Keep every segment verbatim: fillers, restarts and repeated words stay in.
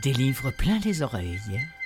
Des livres plein les oreilles.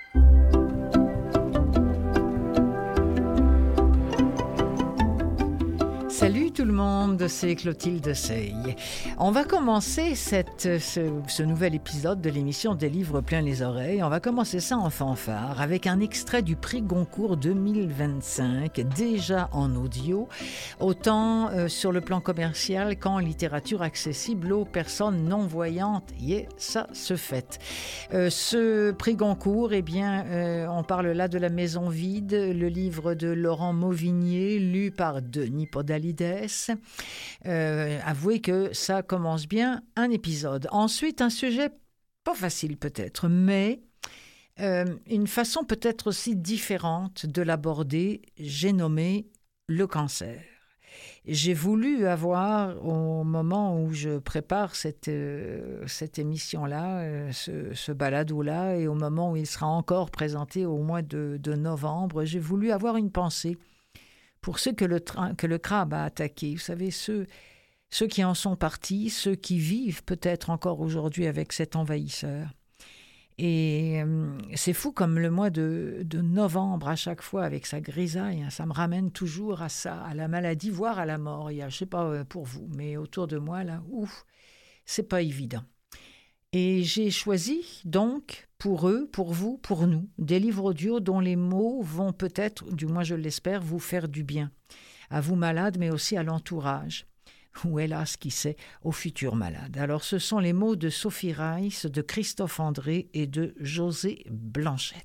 Salut tout le monde, c'est Clotilde Sey. On va commencer cette, ce, ce nouvel épisode de l'émission Des livres plein les oreilles. On va commencer ça en fanfare avec un extrait du prix Goncourt deux mille vingt-cinq, déjà en audio, autant euh, sur le plan commercial qu'en littérature accessible aux personnes non-voyantes. Yeah, ça se fait. Euh, ce prix Goncourt, eh bien, euh, on parle là de La Maison vide, le livre de Laurent Mauvigné, lu par Denis Podalides. Euh, avouez que ça commence bien un épisode. Ensuite, un sujet pas facile peut-être, mais euh, une façon peut-être aussi différente de l'aborder. J'ai nommé le cancer. J'ai voulu avoir, au moment où je prépare cette, euh, cette émission-là, euh, ce, ce balado-là, et au moment où il sera encore présenté au mois de, de novembre, j'ai voulu avoir une pensée pour ceux que le, tra- que le crabe a attaqués. Vous savez, ceux, ceux qui en sont partis, ceux qui vivent peut-être encore aujourd'hui avec cet envahisseur. Et euh, c'est fou comme le mois de, de novembre, à chaque fois, avec sa grisaille, hein, ça me ramène toujours à ça, à la maladie, voire à la mort. Il y a, je ne sais pas euh, pour vous, mais autour de moi, là, ouf, c'est pas évident. Et j'ai choisi donc pour eux, pour vous, pour nous, des livres audio dont les mots vont peut-être, du moins je l'espère, vous faire du bien. À vous malades, mais aussi à l'entourage. Ou hélas, qui sait, aux futurs malades. Alors ce sont les mots de Sophie Reiss, de Christophe André et de José Blanchette.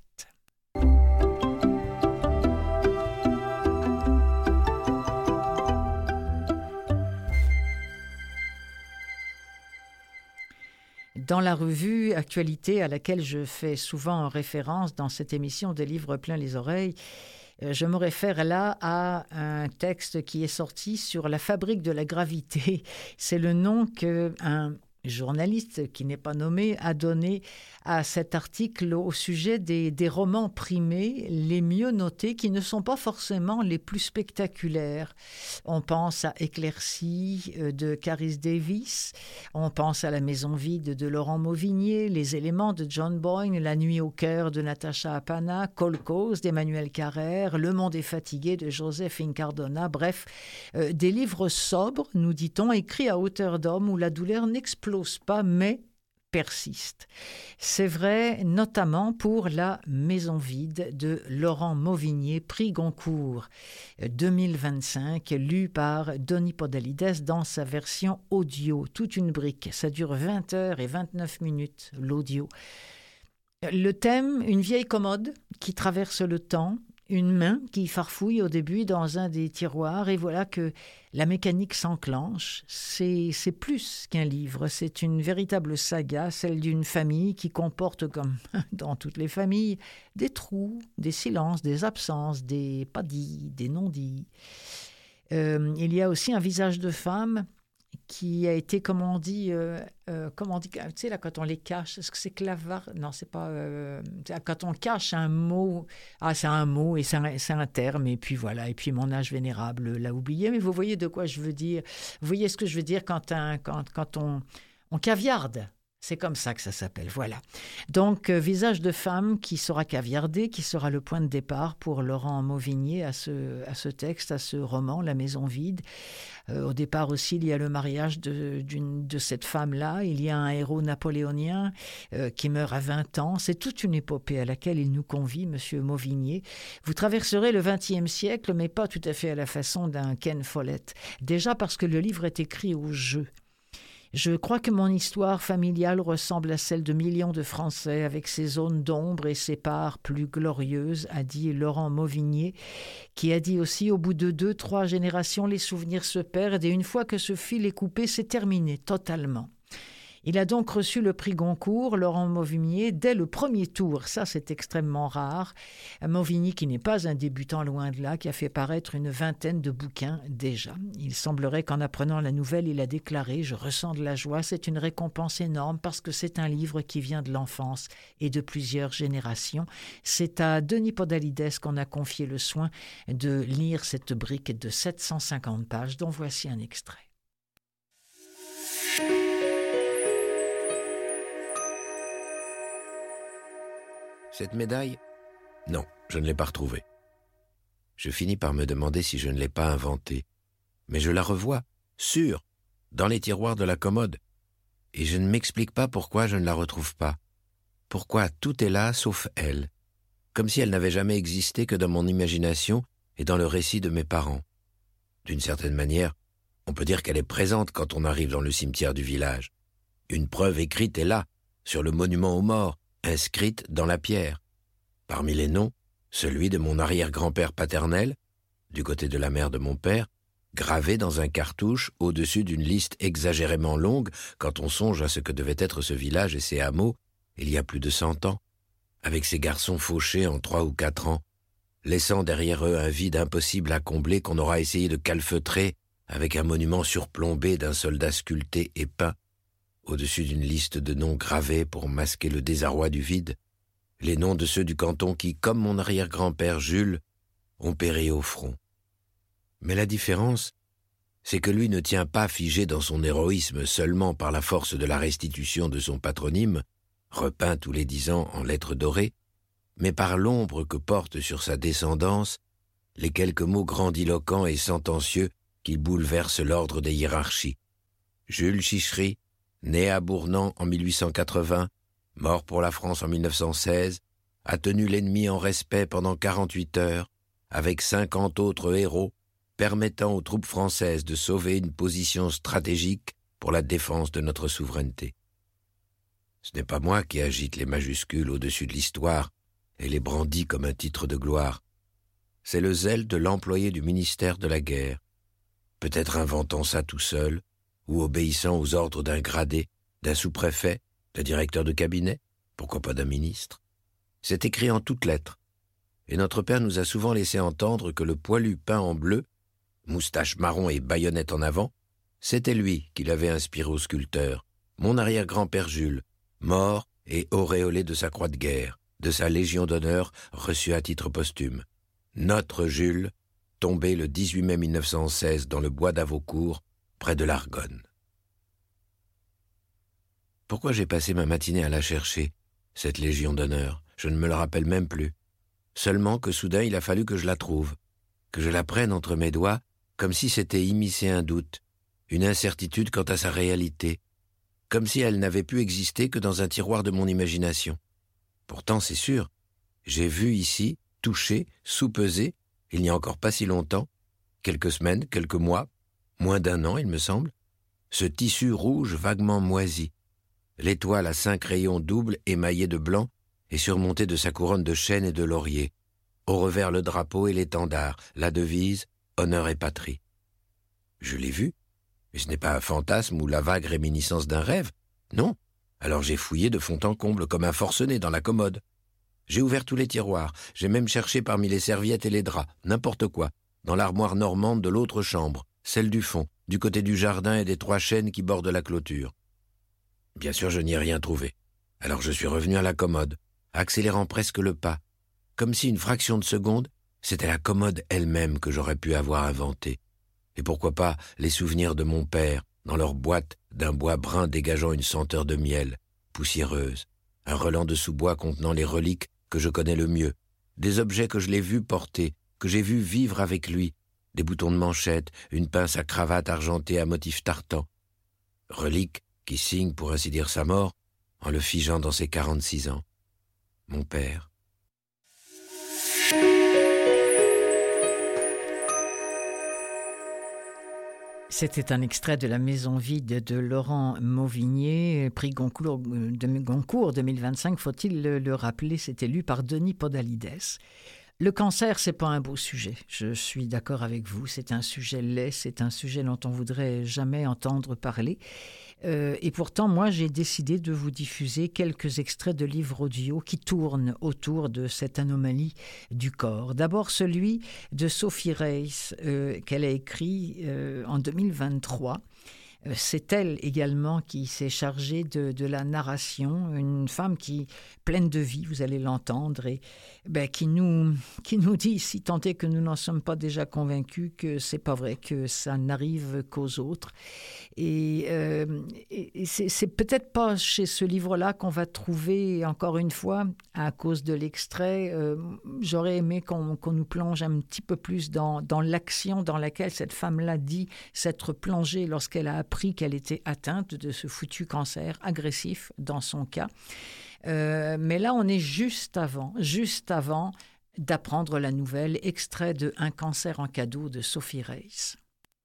Dans la revue Actualité, à laquelle je fais souvent référence dans cette émission des livres plein les oreilles, je me réfère là à un texte qui est sorti sur la fabrique de la gravité. C'est le nom qu'un journaliste qui n'est pas nommé a donné à cet article au sujet des, des romans primés les mieux notés, qui ne sont pas forcément les plus spectaculaires. On pense à Éclaircie de Caris Davis, on pense à La Maison vide de Laurent Mauvigné, Les éléments de John Boyne, La nuit au cœur de Natacha Apana, Kolkhoz d'Emmanuel Carrère, Le monde est fatigué de Joseph Incardona, bref, euh, des livres sobres, nous dit-on, écrits à hauteur d'homme où la douleur n'explose pas, mais persiste. C'est vrai notamment pour La Maison vide de Laurent Mauvigné, prix Goncourt deux mille vingt-cinq, lu par Denis Podalides dans sa version audio. Toute une brique, ça dure vingt heures et vingt-neuf minutes, l'audio. Le thème, une vieille commode qui traverse le temps, une main qui farfouille au début dans un des tiroirs, et voilà que la mécanique s'enclenche. C'est, c'est plus qu'un livre, c'est une véritable saga, celle d'une famille qui comporte, comme dans toutes les familles, des trous, des silences, des absences, des pas dits, des non-dits. Euh, il y a aussi un visage de femme qui a été, comme on dit, euh, euh, comment on dit, tu sais, là, quand on les cache, est-ce que c'est clavard? Non, c'est pas... Euh, quand on cache un mot, ah, c'est un mot et c'est un, c'est un terme, et puis voilà, et puis mon âge vénérable l'a oublié, mais vous voyez de quoi je veux dire. Vous voyez ce que je veux dire quand, un, quand, quand on, on caviarde. C'est comme ça que ça s'appelle, voilà. Donc, euh, visage de femme qui sera caviardé, qui sera le point de départ pour Laurent Mauvigné à ce, à ce texte, à ce roman, La Maison vide. Euh, au départ aussi, il y a le mariage de, d'une, de cette femme-là. Il y a un héros napoléonien euh, qui meurt à vingt ans. C'est toute une épopée à laquelle il nous convie, Monsieur Mauvigné. Vous traverserez le vingtième siècle, mais pas tout à fait à la façon d'un Ken Follett. Déjà parce que le livre est écrit au jeu. Je crois que mon histoire familiale ressemble à celle de millions de Français, avec ses zones d'ombre et ses parts plus glorieuses, a dit Laurent Mauvigné, qui a dit aussi, au bout de deux, trois générations, les souvenirs se perdent, et une fois que ce fil est coupé, c'est terminé, totalement. Il a donc reçu le prix Goncourt, Laurent Mauvigné, dès le premier tour. Ça, c'est extrêmement rare. Mauvigny, qui n'est pas un débutant loin de là, qui a fait paraître une vingtaine de bouquins déjà. Il semblerait qu'en apprenant la nouvelle, il a déclaré « Je ressens de la joie, c'est une récompense énorme parce que c'est un livre qui vient de l'enfance et de plusieurs générations. » C'est à Denis Podalides qu'on a confié le soin de lire cette brique de sept cent cinquante pages, dont voici un extrait. Cette médaille? Non, je ne l'ai pas retrouvée. Je finis par me demander si je ne l'ai pas inventée. Mais je la revois, sûre, dans les tiroirs de la commode. Et je ne m'explique pas pourquoi je ne la retrouve pas. Pourquoi tout est là sauf elle, comme si elle n'avait jamais existé que dans mon imagination et dans le récit de mes parents. D'une certaine manière, on peut dire qu'elle est présente quand on arrive dans le cimetière du village. Une preuve écrite est là, sur le monument aux morts, inscrite dans la pierre. Parmi les noms, celui de mon arrière-grand-père paternel, du côté de la mère de mon père, gravé dans un cartouche au-dessus d'une liste exagérément longue quand on songe à ce que devait être ce village et ses hameaux il y a plus de cent ans, avec ses garçons fauchés en trois ou quatre ans, laissant derrière eux un vide impossible à combler qu'on aura essayé de calfeutrer avec un monument surplombé d'un soldat sculpté et peint, au-dessus d'une liste de noms gravés pour masquer le désarroi du vide, les noms de ceux du canton qui, comme mon arrière-grand-père Jules, ont péri au front. Mais la différence, c'est que lui ne tient pas figé dans son héroïsme seulement par la force de la restitution de son patronyme, repeint tous les dix ans en lettres dorées, mais par l'ombre que portent sur sa descendance les quelques mots grandiloquents et sentencieux qui bouleversent l'ordre des hiérarchies. Jules Chichery, né à Bournan en mille huit cent quatre-vingts, mort pour la France en mille neuf cent seize, a tenu l'ennemi en respect pendant quarante-huit heures, avec cinquante autres héros, permettant aux troupes françaises de sauver une position stratégique pour la défense de notre souveraineté. Ce n'est pas moi qui agite les majuscules au-dessus de l'histoire et les brandis comme un titre de gloire. C'est le zèle de l'employé du ministère de la guerre, peut-être inventant ça tout seul, ou obéissant aux ordres d'un gradé, d'un sous-préfet, d'un directeur de cabinet, pourquoi pas d'un ministre. C'est écrit en toutes lettres, et notre père nous a souvent laissé entendre que le poilu peint en bleu, moustache marron et baïonnette en avant, c'était lui qui l'avait inspiré au sculpteur, mon arrière-grand-père Jules, mort et auréolé de sa croix de guerre, de sa Légion d'honneur reçue à titre posthume. Notre Jules, tombé le dix-huit mai mille neuf cent seize dans le bois d'Avaucourt, près de l'Argonne. Pourquoi j'ai passé ma matinée à la chercher, cette Légion d'honneur? Je ne me le rappelle même plus. Seulement que soudain il a fallu que je la trouve, que je la prenne entre mes doigts, comme si c'était immiscer un doute, une incertitude quant à sa réalité, comme si elle n'avait pu exister que dans un tiroir de mon imagination. Pourtant, c'est sûr, j'ai vu ici, touché, soupesé, il n'y a encore pas si longtemps, quelques semaines, quelques mois, moins d'un an, il me semble, ce tissu rouge vaguement moisi, l'étoile à cinq rayons doubles émaillée de blanc et surmontée de sa couronne de chêne et de laurier, au revers le drapeau et l'étendard, la devise « Honneur et patrie ». Je l'ai vu, mais ce n'est pas un fantasme ou la vague réminiscence d'un rêve, non. Alors j'ai fouillé de fond en comble comme un forcené dans la commode. J'ai ouvert tous les tiroirs, j'ai même cherché parmi les serviettes et les draps, n'importe quoi, dans l'armoire normande de l'autre chambre, celle du fond, du côté du jardin et des trois chênes qui bordent la clôture. Bien sûr, je n'y ai rien trouvé. Alors je suis revenu à la commode, accélérant presque le pas, comme si une fraction de seconde, c'était la commode elle-même que j'aurais pu avoir inventée. Et pourquoi pas les souvenirs de mon père, dans leur boîte d'un bois brun dégageant une senteur de miel, poussiéreuse, un relent de sous-bois contenant les reliques que je connais le mieux, des objets que je l'ai vu porter, que j'ai vu vivre avec lui, des boutons de manchette, une pince à cravate argentée à motif tartan. Reliques qui signent, pour ainsi dire, sa mort, en le figeant dans ses quarante-six ans. Mon père. C'était un extrait de La Maison vide de Laurent Mauvigné, prix Goncourt, de Goncourt deux mille vingt-cinq, faut-il le, le rappeler, c'était lu par Denis Podalides. Le cancer, c'est pas un beau sujet. Je suis d'accord avec vous. C'est un sujet laid. C'est un sujet dont on voudrait jamais entendre parler. Euh, et pourtant, moi, j'ai décidé de vous diffuser quelques extraits de livres audio qui tournent autour de cette anomalie du corps. D'abord, celui de Sophie Reiss, euh, qu'elle a écrit euh, en deux mille vingt-trois. C'est elle également qui s'est chargée de, de la narration, une femme qui pleine de vie, vous allez l'entendre, et ben, qui, nous, qui nous dit, si tant est que nous n'en sommes pas déjà convaincus, que c'est pas vrai, que ça n'arrive qu'aux autres. Et, euh, et c'est, c'est peut-être pas chez ce livre-là qu'on va trouver, encore une fois, à cause de l'extrait, euh, j'aurais aimé qu'on, qu'on nous plonge un petit peu plus dans, dans l'action dans laquelle cette femme-là dit s'être plongée lorsqu'elle a appris qu'elle était atteinte de ce foutu cancer agressif dans son cas. Euh, mais là, on est juste avant, juste avant d'apprendre la nouvelle, extrait de Un cancer en cadeau de Sophie Reiss.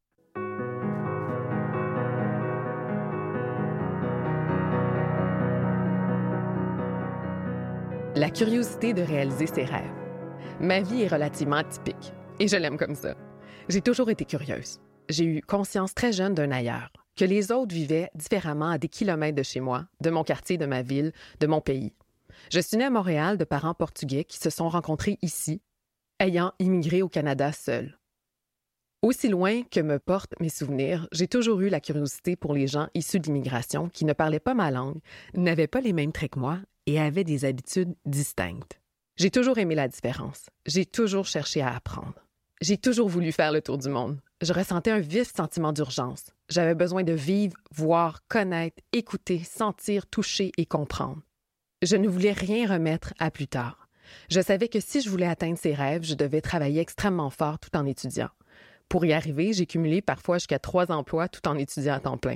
La curiosité de réaliser ses rêves. Ma vie est relativement atypique et je l'aime comme ça. J'ai toujours été curieuse. J'ai eu conscience très jeune d'un ailleurs, que les autres vivaient différemment à des kilomètres de chez moi, de mon quartier, de ma ville, de mon pays. Je suis née à Montréal de parents portugais qui se sont rencontrés ici, ayant immigré au Canada seuls. Aussi loin que me portent mes souvenirs, j'ai toujours eu la curiosité pour les gens issus d'immigration qui ne parlaient pas ma langue, n'avaient pas les mêmes traits que moi et avaient des habitudes distinctes. J'ai toujours aimé la différence. J'ai toujours cherché à apprendre. J'ai toujours voulu faire le tour du monde. Je ressentais un vif sentiment d'urgence. J'avais besoin de vivre, voir, connaître, écouter, sentir, toucher et comprendre. Je ne voulais rien remettre à plus tard. Je savais que si je voulais atteindre ces rêves, je devais travailler extrêmement fort tout en étudiant. Pour y arriver, j'ai cumulé parfois jusqu'à trois emplois tout en étudiant à temps plein.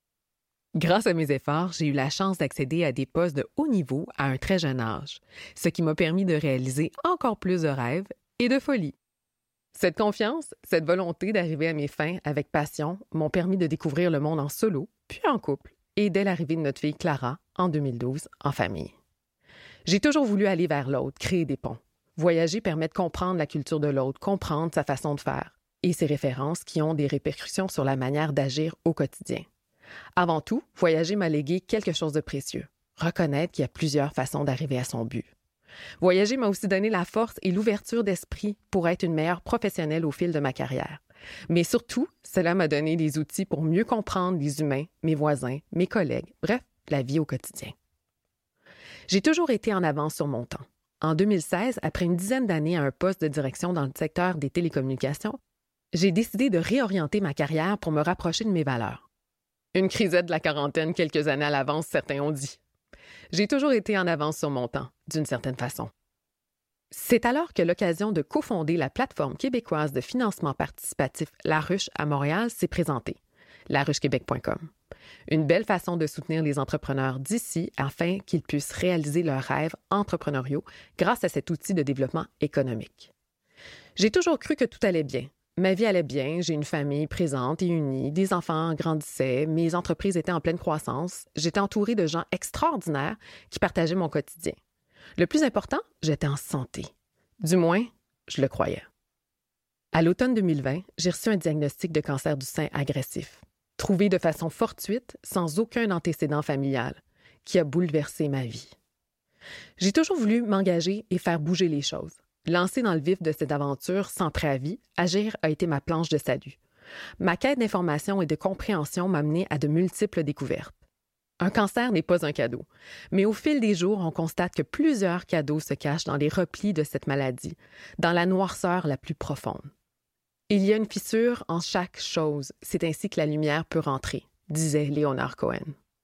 Grâce à mes efforts, j'ai eu la chance d'accéder à des postes de haut niveau à un très jeune âge, ce qui m'a permis de réaliser encore plus de rêves et de folie. Cette confiance, cette volonté d'arriver à mes fins avec passion m'ont permis de découvrir le monde en solo, puis en couple, et dès l'arrivée de notre fille Clara, en deux mille douze, en famille. J'ai toujours voulu aller vers l'autre, créer des ponts. Voyager permet de comprendre la culture de l'autre, comprendre sa façon de faire, et ses références qui ont des répercussions sur la manière d'agir au quotidien. Avant tout, voyager m'a légué quelque chose de précieux, reconnaître qu'il y a plusieurs façons d'arriver à son but. Voyager m'a aussi donné la force et l'ouverture d'esprit pour être une meilleure professionnelle au fil de ma carrière. Mais surtout, cela m'a donné les outils pour mieux comprendre les humains, mes voisins, mes collègues, bref, la vie au quotidien. J'ai toujours été en avance sur mon temps. En deux mille seize, après une dizaine d'années à un poste de direction dans le secteur des télécommunications, j'ai décidé de réorienter ma carrière pour me rapprocher de mes valeurs. Une crisette de la quarantaine quelques années à l'avance, certains ont dit. J'ai toujours été en avance sur mon temps, d'une certaine façon. C'est alors que l'occasion de cofonder la plateforme québécoise de financement participatif La Ruche à Montréal s'est présentée, la ruche québec point com. Une belle façon de soutenir les entrepreneurs d'ici afin qu'ils puissent réaliser leurs rêves entrepreneuriaux grâce à cet outil de développement économique. J'ai toujours cru que tout allait bien. Ma vie allait bien, j'ai une famille présente et unie, des enfants grandissaient, mes entreprises étaient en pleine croissance, j'étais entourée de gens extraordinaires qui partageaient mon quotidien. Le plus important, j'étais en santé. Du moins, je le croyais. À l'automne deux mille vingt, j'ai reçu un diagnostic de cancer du sein agressif, trouvé de façon fortuite, sans aucun antécédent familial, qui a bouleversé ma vie. J'ai toujours voulu m'engager et faire bouger les choses. Lancée dans le vif de cette aventure sans préavis, agir a été ma planche de salut. Ma quête d'information et de compréhension m'a mené à de multiples découvertes. Un cancer n'est pas un cadeau, mais au fil des jours, on constate que plusieurs cadeaux se cachent dans les replis de cette maladie, dans la noirceur la plus profonde. Il y a une fissure en chaque chose, c'est ainsi que la lumière peut rentrer, disait Leonard Cohen.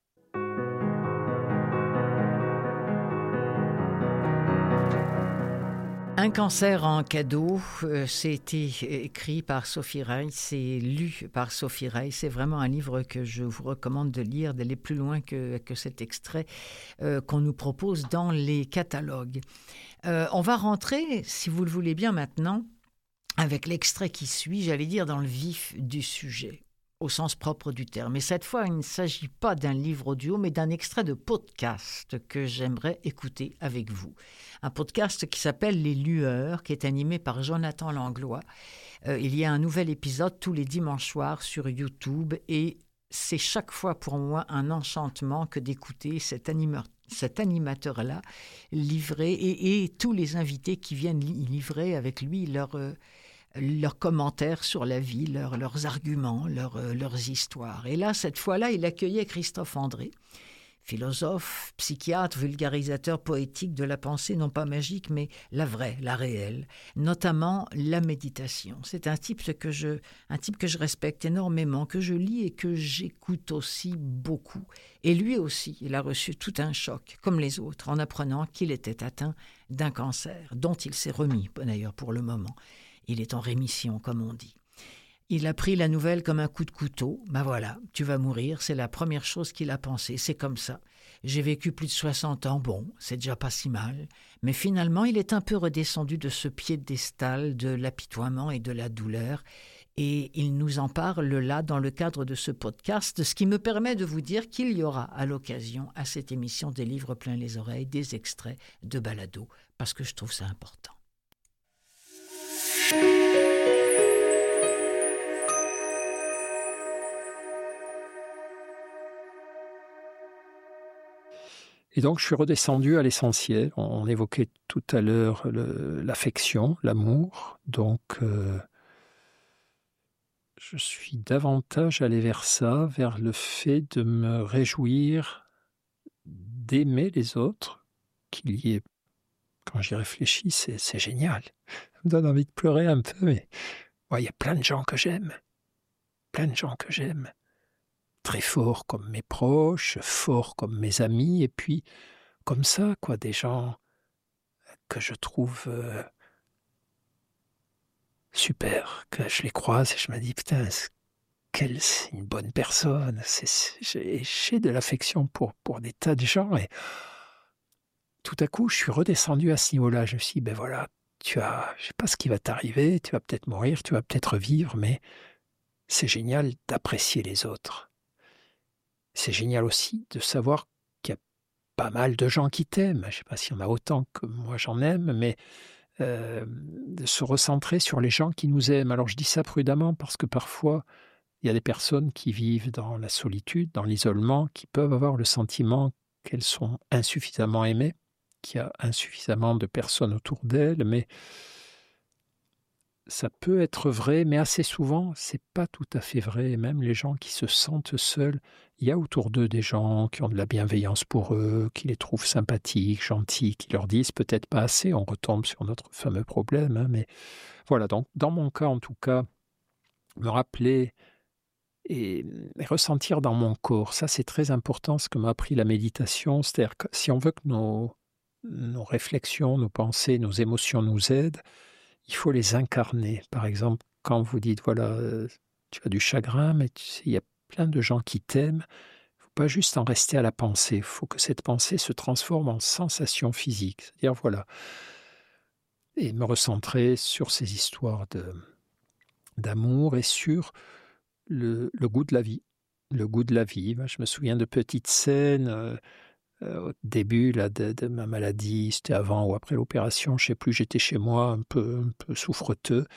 Un cancer en cadeau, euh, c'était écrit par Sophie Reiss, c'est lu par Sophie Reiss. C'est vraiment un livre que je vous recommande de lire, d'aller plus loin que, que cet extrait euh, qu'on nous propose dans les catalogues. Euh, on va rentrer, si vous le voulez bien maintenant, avec l'extrait qui suit, j'allais dire dans le vif du sujet, au sens propre du terme. Mais cette fois, il ne s'agit pas d'un livre audio, mais d'un extrait de podcast que j'aimerais écouter avec vous. Un podcast qui s'appelle « Les Lueurs », qui est animé par Jonathan Langlois. Euh, il y a un nouvel épisode tous les dimanches soirs sur YouTube et c'est chaque fois pour moi un enchantement que d'écouter cet animateur. cet animateur-là livrer et, et tous les invités qui viennent livrer avec lui leur, euh, leurs commentaires sur la vie, leurs, leurs arguments, leurs, euh, leurs histoires. Et là, cette fois-là, il accueillait Christophe André, philosophe, psychiatre, vulgarisateur poétique de la pensée, non pas magique, mais la vraie, la réelle, notamment la méditation. C'est un type que je, un type que je respecte énormément, que je lis et que j'écoute aussi beaucoup. Et lui aussi, il a reçu tout un choc, comme les autres, en apprenant qu'il était atteint d'un cancer, dont il s'est remis, d'ailleurs, pour le moment. Il est en rémission, comme on dit. Il a pris la nouvelle comme un coup de couteau. Ben voilà, tu vas mourir, c'est la première chose qu'il a pensé. C'est comme ça. J'ai vécu plus de soixante ans, bon, c'est déjà pas si mal. Mais finalement, il est un peu redescendu de ce piédestal de l'apitoiement et de la douleur. Et il nous en parle là dans le cadre de ce podcast, ce qui me permet de vous dire qu'il y aura à l'occasion, à cette émission des livres plein les oreilles, des extraits de balado, parce que je trouve ça important. Et donc, je suis redescendu à l'essentiel. On, on évoquait tout à l'heure le, l'affection, l'amour. Donc, euh, je suis davantage allé vers ça, vers le fait de me réjouir d'aimer les autres, qu'il y ait, quand j'y réfléchis, c'est, c'est génial. Ça me donne envie de pleurer un peu, mais ouais, il y a plein de gens que j'aime. Plein de gens que j'aime. Très forts comme mes proches, forts comme mes amis, et puis comme ça, quoi, des gens que je trouve euh, super, que je les croise et je me dis, putain, c'est, quelle, c'est une bonne personne, c'est, c'est, j'ai, j'ai de l'affection pour, pour des tas de gens, et tout à coup, je suis redescendu à ce niveau-là, je me suis dit, ben voilà, tu as, je sais pas ce qui va t'arriver, tu vas peut-être mourir, tu vas peut-être vivre, mais c'est génial d'apprécier les autres. C'est génial aussi de savoir qu'il y a pas mal de gens qui t'aiment. Je ne sais pas s'il y en a autant que moi j'en aime, mais euh, de se recentrer sur les gens qui nous aiment. Alors je dis ça prudemment parce que parfois, il y a des personnes qui vivent dans la solitude, dans l'isolement, qui peuvent avoir le sentiment qu'elles sont insuffisamment aimées, qu'il y a insuffisamment de personnes autour d'elles, mais ça peut être vrai, mais assez souvent, c'est pas tout à fait vrai. Et même les gens qui se sentent seuls, il y a autour d'eux des gens qui ont de la bienveillance pour eux, qui les trouvent sympathiques, gentils, qui leur disent peut-être pas assez. On retombe sur notre fameux problème, hein, mais voilà. Donc, dans mon cas, en tout cas, me rappeler et, et ressentir dans mon corps, ça c'est très important, ce que m'a appris la méditation. C'est-à-dire que si on veut que nos, nos réflexions, nos pensées, nos émotions nous aident, il faut les incarner. Par exemple, quand vous dites, voilà, euh, tu as du chagrin, mais tu sais, il y a plein de gens qui t'aiment, il ne faut pas juste en rester à la pensée, il faut que cette pensée se transforme en sensation physique. C'est-à-dire, voilà, et me recentrer sur ces histoires de, d'amour et sur le, le goût de la vie. Le goût de la vie. Je me souviens de petites scènes... Euh, Euh, au début là, de, de ma maladie, c'était avant ou après l'opération, je ne sais plus, j'étais chez moi un peu, un peu souffreteux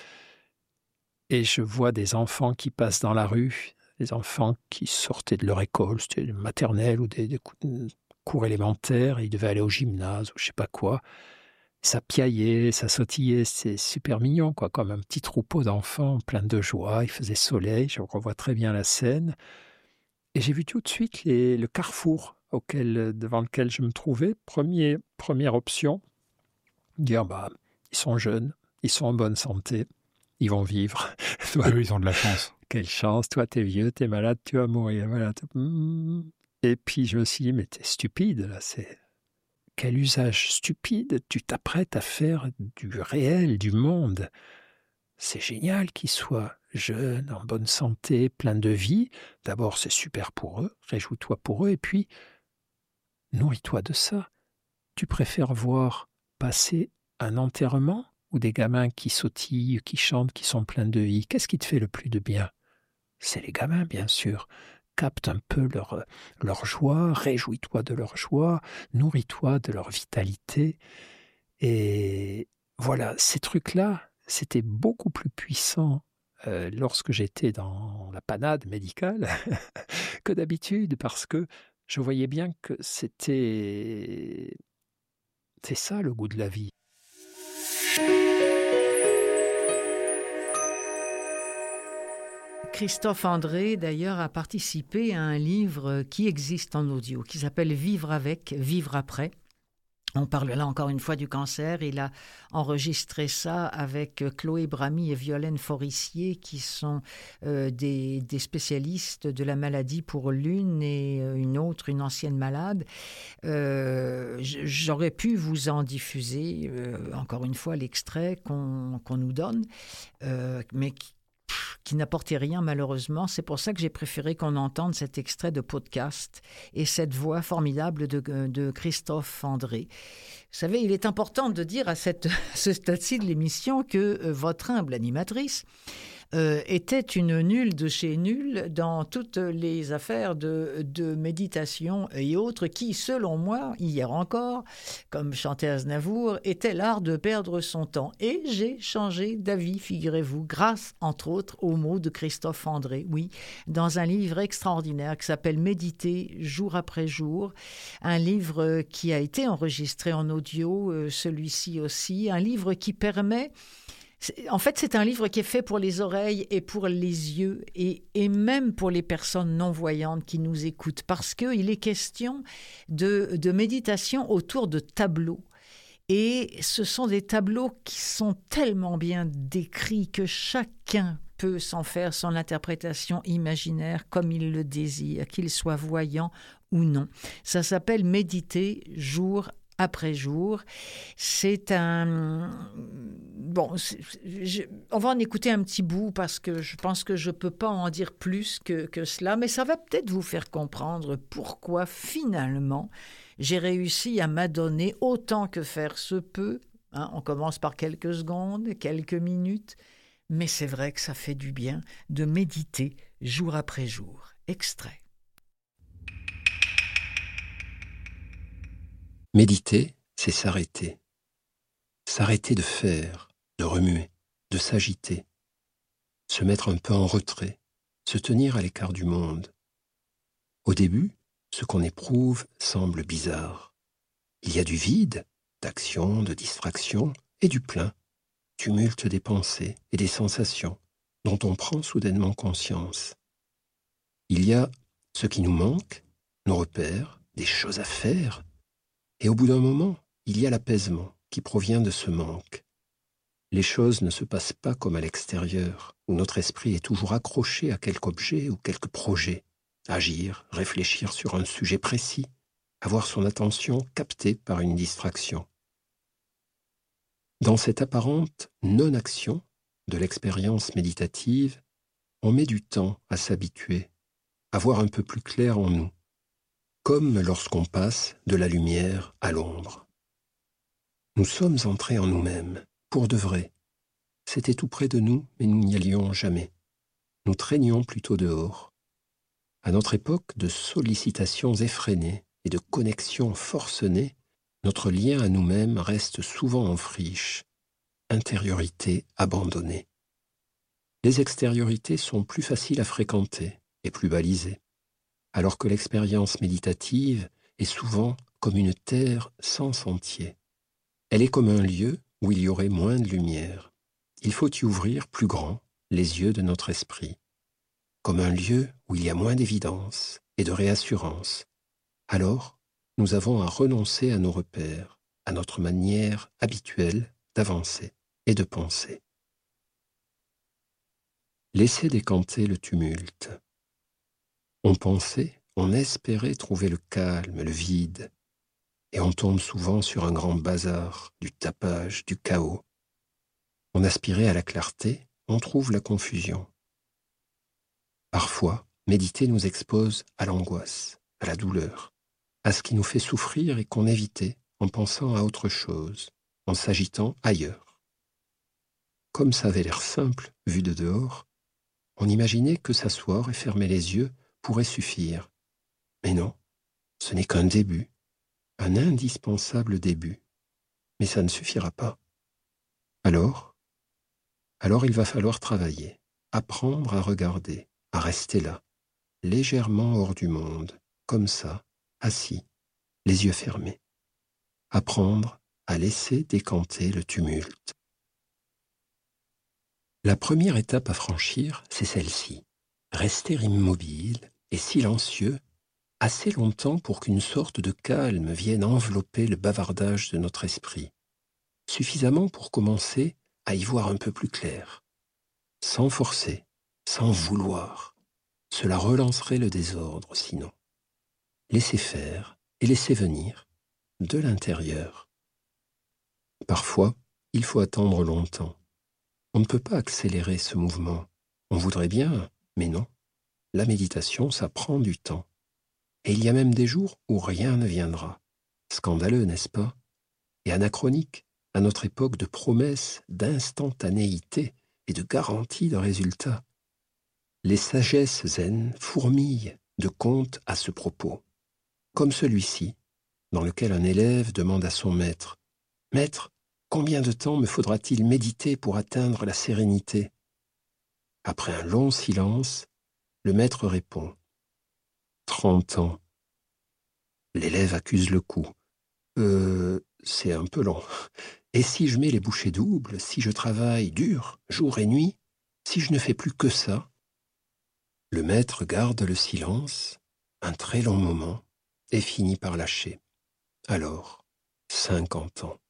et je vois des enfants qui passent dans la rue, des enfants qui sortaient de leur école, c'était une maternelle ou des, des cours élémentaires, ils devaient aller au gymnase ou je ne sais pas quoi. Ça piaillait, ça sautillait, c'est super mignon, quoi, comme un petit troupeau d'enfants plein de joie, il faisait soleil, je revois très bien la scène. Et j'ai vu tout de suite les, le carrefour auquel, devant lequel je me trouvais. Premier, première option, dire bah, ils sont jeunes, ils sont en bonne santé, ils vont vivre. Toi, eux, ils ont de la chance. Quelle chance, toi t'es vieux, t'es malade, tu vas mourir. Voilà. Et puis je me suis dit, mais t'es stupide, là, c'est... Quel usage stupide, tu t'apprêtes à faire du réel, du monde. C'est génial qu'ils soient jeunes, en bonne santé, pleins de vie. D'abord, c'est super pour eux, réjouis-toi pour eux, et puis nourris-toi de ça. Tu préfères voir passer un enterrement ou des gamins qui sautillent, qui chantent, qui sont pleins de vie? Qu'est-ce qui te fait le plus de bien? C'est les gamins, bien sûr. Capte un peu leur, leur joie, réjouis-toi de leur joie, nourris-toi de leur vitalité. Et voilà, ces trucs-là, c'était beaucoup plus puissant euh, lorsque j'étais dans la panade médicale que d'habitude, parce que je voyais bien que c'était... C'est ça le goût de la vie. Christophe André, d'ailleurs, a participé à un livre qui existe en audio, qui s'appelle « Vivre avec, vivre après ». On parle là encore une fois du cancer. Il a enregistré ça avec Chloé Bramy et Violaine Forissier, qui sont euh, des, des spécialistes de la maladie pour l'une et une autre, une ancienne malade. Euh, j'aurais pu vous en diffuser, euh, encore une fois, l'extrait qu'on, qu'on nous donne, euh, mais qui qui n'apportait rien malheureusement. C'est pour ça que j'ai préféré qu'on entende cet extrait de podcast et cette voix formidable de, de Christophe André. Vous savez, il est important de dire à, cette, à ce stade-ci de l'émission que euh, votre humble animatrice euh, était une nulle de chez nulle dans toutes les affaires de, de méditation et autres qui, selon moi, hier encore, comme chantait Aznavour, était l'art de perdre son temps. Et j'ai changé d'avis, figurez-vous, grâce, entre autres, aux mots de Christophe André, oui, dans un livre extraordinaire qui s'appelle « Méditer jour après jour », un livre qui a été enregistré en audio, euh, celui-ci aussi, un livre qui permet... En fait, c'est un livre qui est fait pour les oreilles et pour les yeux et, et même pour les personnes non-voyantes qui nous écoutent, parce qu'il est question de, de méditation autour de tableaux. Et ce sont des tableaux qui sont tellement bien décrits que chacun peut s'en faire son interprétation imaginaire comme il le désire, qu'il soit voyant ou non. Ça s'appelle « Méditer jour après jour ». C'est un... Bon, c'est... Je... on va en écouter un petit bout parce que je pense que je ne peux pas en dire plus que, que cela, mais ça va peut-être vous faire comprendre pourquoi finalement j'ai réussi à m'adonner autant que faire se peut. Hein, on commence par quelques secondes, quelques minutes, mais c'est vrai que ça fait du bien de méditer jour après jour. Extrait. Méditer, c'est s'arrêter. S'arrêter de faire, de remuer, de s'agiter, se mettre un peu en retrait, se tenir à l'écart du monde. Au début, ce qu'on éprouve semble bizarre. Il y a du vide, d'action, de distraction, et du plein, tumulte des pensées et des sensations dont on prend soudainement conscience. Il y a ce qui nous manque, nos repères, des choses à faire, et au bout d'un moment, il y a l'apaisement qui provient de ce manque. Les choses ne se passent pas comme à l'extérieur, où notre esprit est toujours accroché à quelque objet ou quelque projet. Agir, réfléchir sur un sujet précis, avoir son attention captée par une distraction. Dans cette apparente non-action de l'expérience méditative, on met du temps à s'habituer, à voir un peu plus clair en nous, comme lorsqu'on passe de la lumière à l'ombre. Nous sommes entrés en nous-mêmes, pour de vrai. C'était tout près de nous, mais nous n'y allions jamais. Nous traînions plutôt dehors. À notre époque de sollicitations effrénées et de connexions forcenées, notre lien à nous-mêmes reste souvent en friche, intériorité abandonnée. Les extériorités sont plus faciles à fréquenter et plus balisées, alors que l'expérience méditative est souvent comme une terre sans sentier. Elle est comme un lieu où il y aurait moins de lumière. Il faut y ouvrir plus grand les yeux de notre esprit, comme un lieu où il y a moins d'évidence et de réassurance. Alors, nous avons à renoncer à nos repères, à notre manière habituelle d'avancer et de penser. Laissez décanter le tumulte. On pensait, on espérait trouver le calme, le vide, et on tombe souvent sur un grand bazar, du tapage, du chaos. On aspirait à la clarté, on trouve la confusion. Parfois, méditer nous expose à l'angoisse, à la douleur, à ce qui nous fait souffrir et qu'on évitait en pensant à autre chose, en s'agitant ailleurs. Comme ça avait l'air simple, vu de dehors, on imaginait que s'asseoir et fermer les yeux pourrait suffire. Mais non, ce n'est qu'un début, un indispensable début. Mais ça ne suffira pas. Alors, alors il va falloir travailler, apprendre à regarder, à rester là, légèrement hors du monde, comme ça, assis, les yeux fermés. Apprendre à laisser décanter le tumulte. La première étape à franchir, c'est celle-ci, rester immobile et silencieux assez longtemps pour qu'une sorte de calme vienne envelopper le bavardage de notre esprit, suffisamment pour commencer à y voir un peu plus clair, sans forcer, sans vouloir. Cela relancerait le désordre sinon. Laisser faire et laisser venir, de l'intérieur. Parfois, il faut attendre longtemps. On ne peut pas accélérer ce mouvement. On voudrait bien, mais non. La méditation, ça prend du temps. Et il y a même des jours où rien ne viendra. Scandaleux, n'est-ce pas? Et anachronique, à notre époque de promesses, d'instantanéité et de garantie de résultats. Les sagesses zen fourmillent de contes à ce propos, comme celui-ci, dans lequel un élève demande à son maître « Maître, combien de temps me faudra-t-il méditer pour atteindre la sérénité ?» Après un long silence, le maître répond « Trente ans. » L'élève accuse le coup. « Euh, c'est un peu long. Et si je mets les bouchées doubles, si je travaille dur, jour et nuit, si je ne fais plus que ça ?» Le maître garde le silence, un très long moment, et finit par lâcher. Alors, cinquante ans.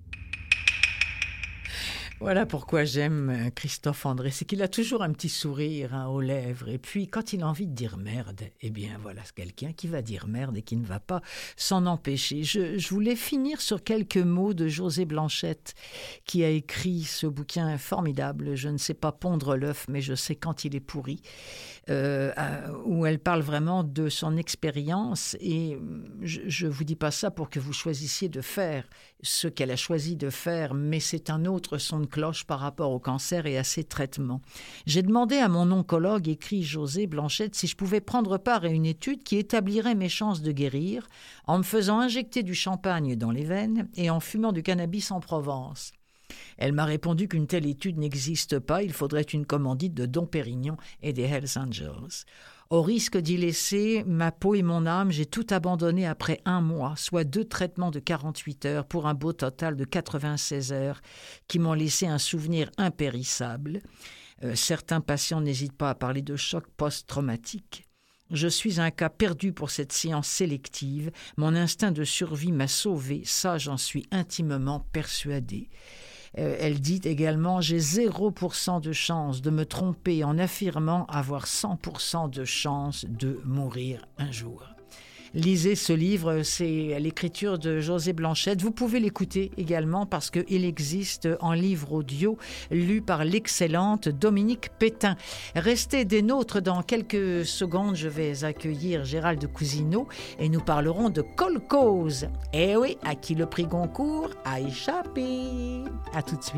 Voilà pourquoi j'aime Christophe André, c'est qu'il a toujours un petit sourire hein, aux lèvres. Et puis, quand il a envie de dire merde, eh bien voilà, c'est quelqu'un qui va dire merde et qui ne va pas s'en empêcher. Je, je voulais finir sur quelques mots de José Blanchette, qui a écrit ce bouquin formidable. Je ne sais pas pondre l'œuf, mais je sais quand il est pourri. Euh, où elle parle vraiment de son expérience. Et je ne vous dis pas ça pour que vous choisissiez de faire ce qu'elle a choisi de faire, mais c'est un autre son de cloche par rapport au cancer et à ses traitements. J'ai demandé à mon oncologue, écrit José Blanchette, si je pouvais prendre part à une étude qui établirait mes chances de guérir en me faisant injecter du champagne dans les veines et en fumant du cannabis en Provence. Elle m'a répondu qu'une telle étude n'existe pas, il faudrait une commandite de Dom Pérignon et des Hells Angels. Au risque d'y laisser ma peau et mon âme, j'ai tout abandonné après un mois, soit deux traitements de quarante-huit heures pour un beau total de quatre-vingt-seize heures qui m'ont laissé un souvenir impérissable. Euh, certains patients n'hésitent pas à parler de choc post-traumatique. Je suis un cas perdu pour cette science sélective. Mon instinct de survie m'a sauvé, ça j'en suis intimement persuadée. Euh, elle dit également « J'ai zéro pour cent de chance de me tromper en affirmant avoir cent pour cent de chance de mourir un jour. » Lisez ce livre, c'est l'écriture de José Blanchette. Vous pouvez l'écouter également parce qu'il existe en livre audio lu par l'excellente Dominique Pétain. Restez des nôtres dans quelques secondes. Je vais accueillir Gérald Cousineau et nous parlerons de Kolkhoz. Eh oui, à qui le prix Goncourt a échappé. À tout de suite.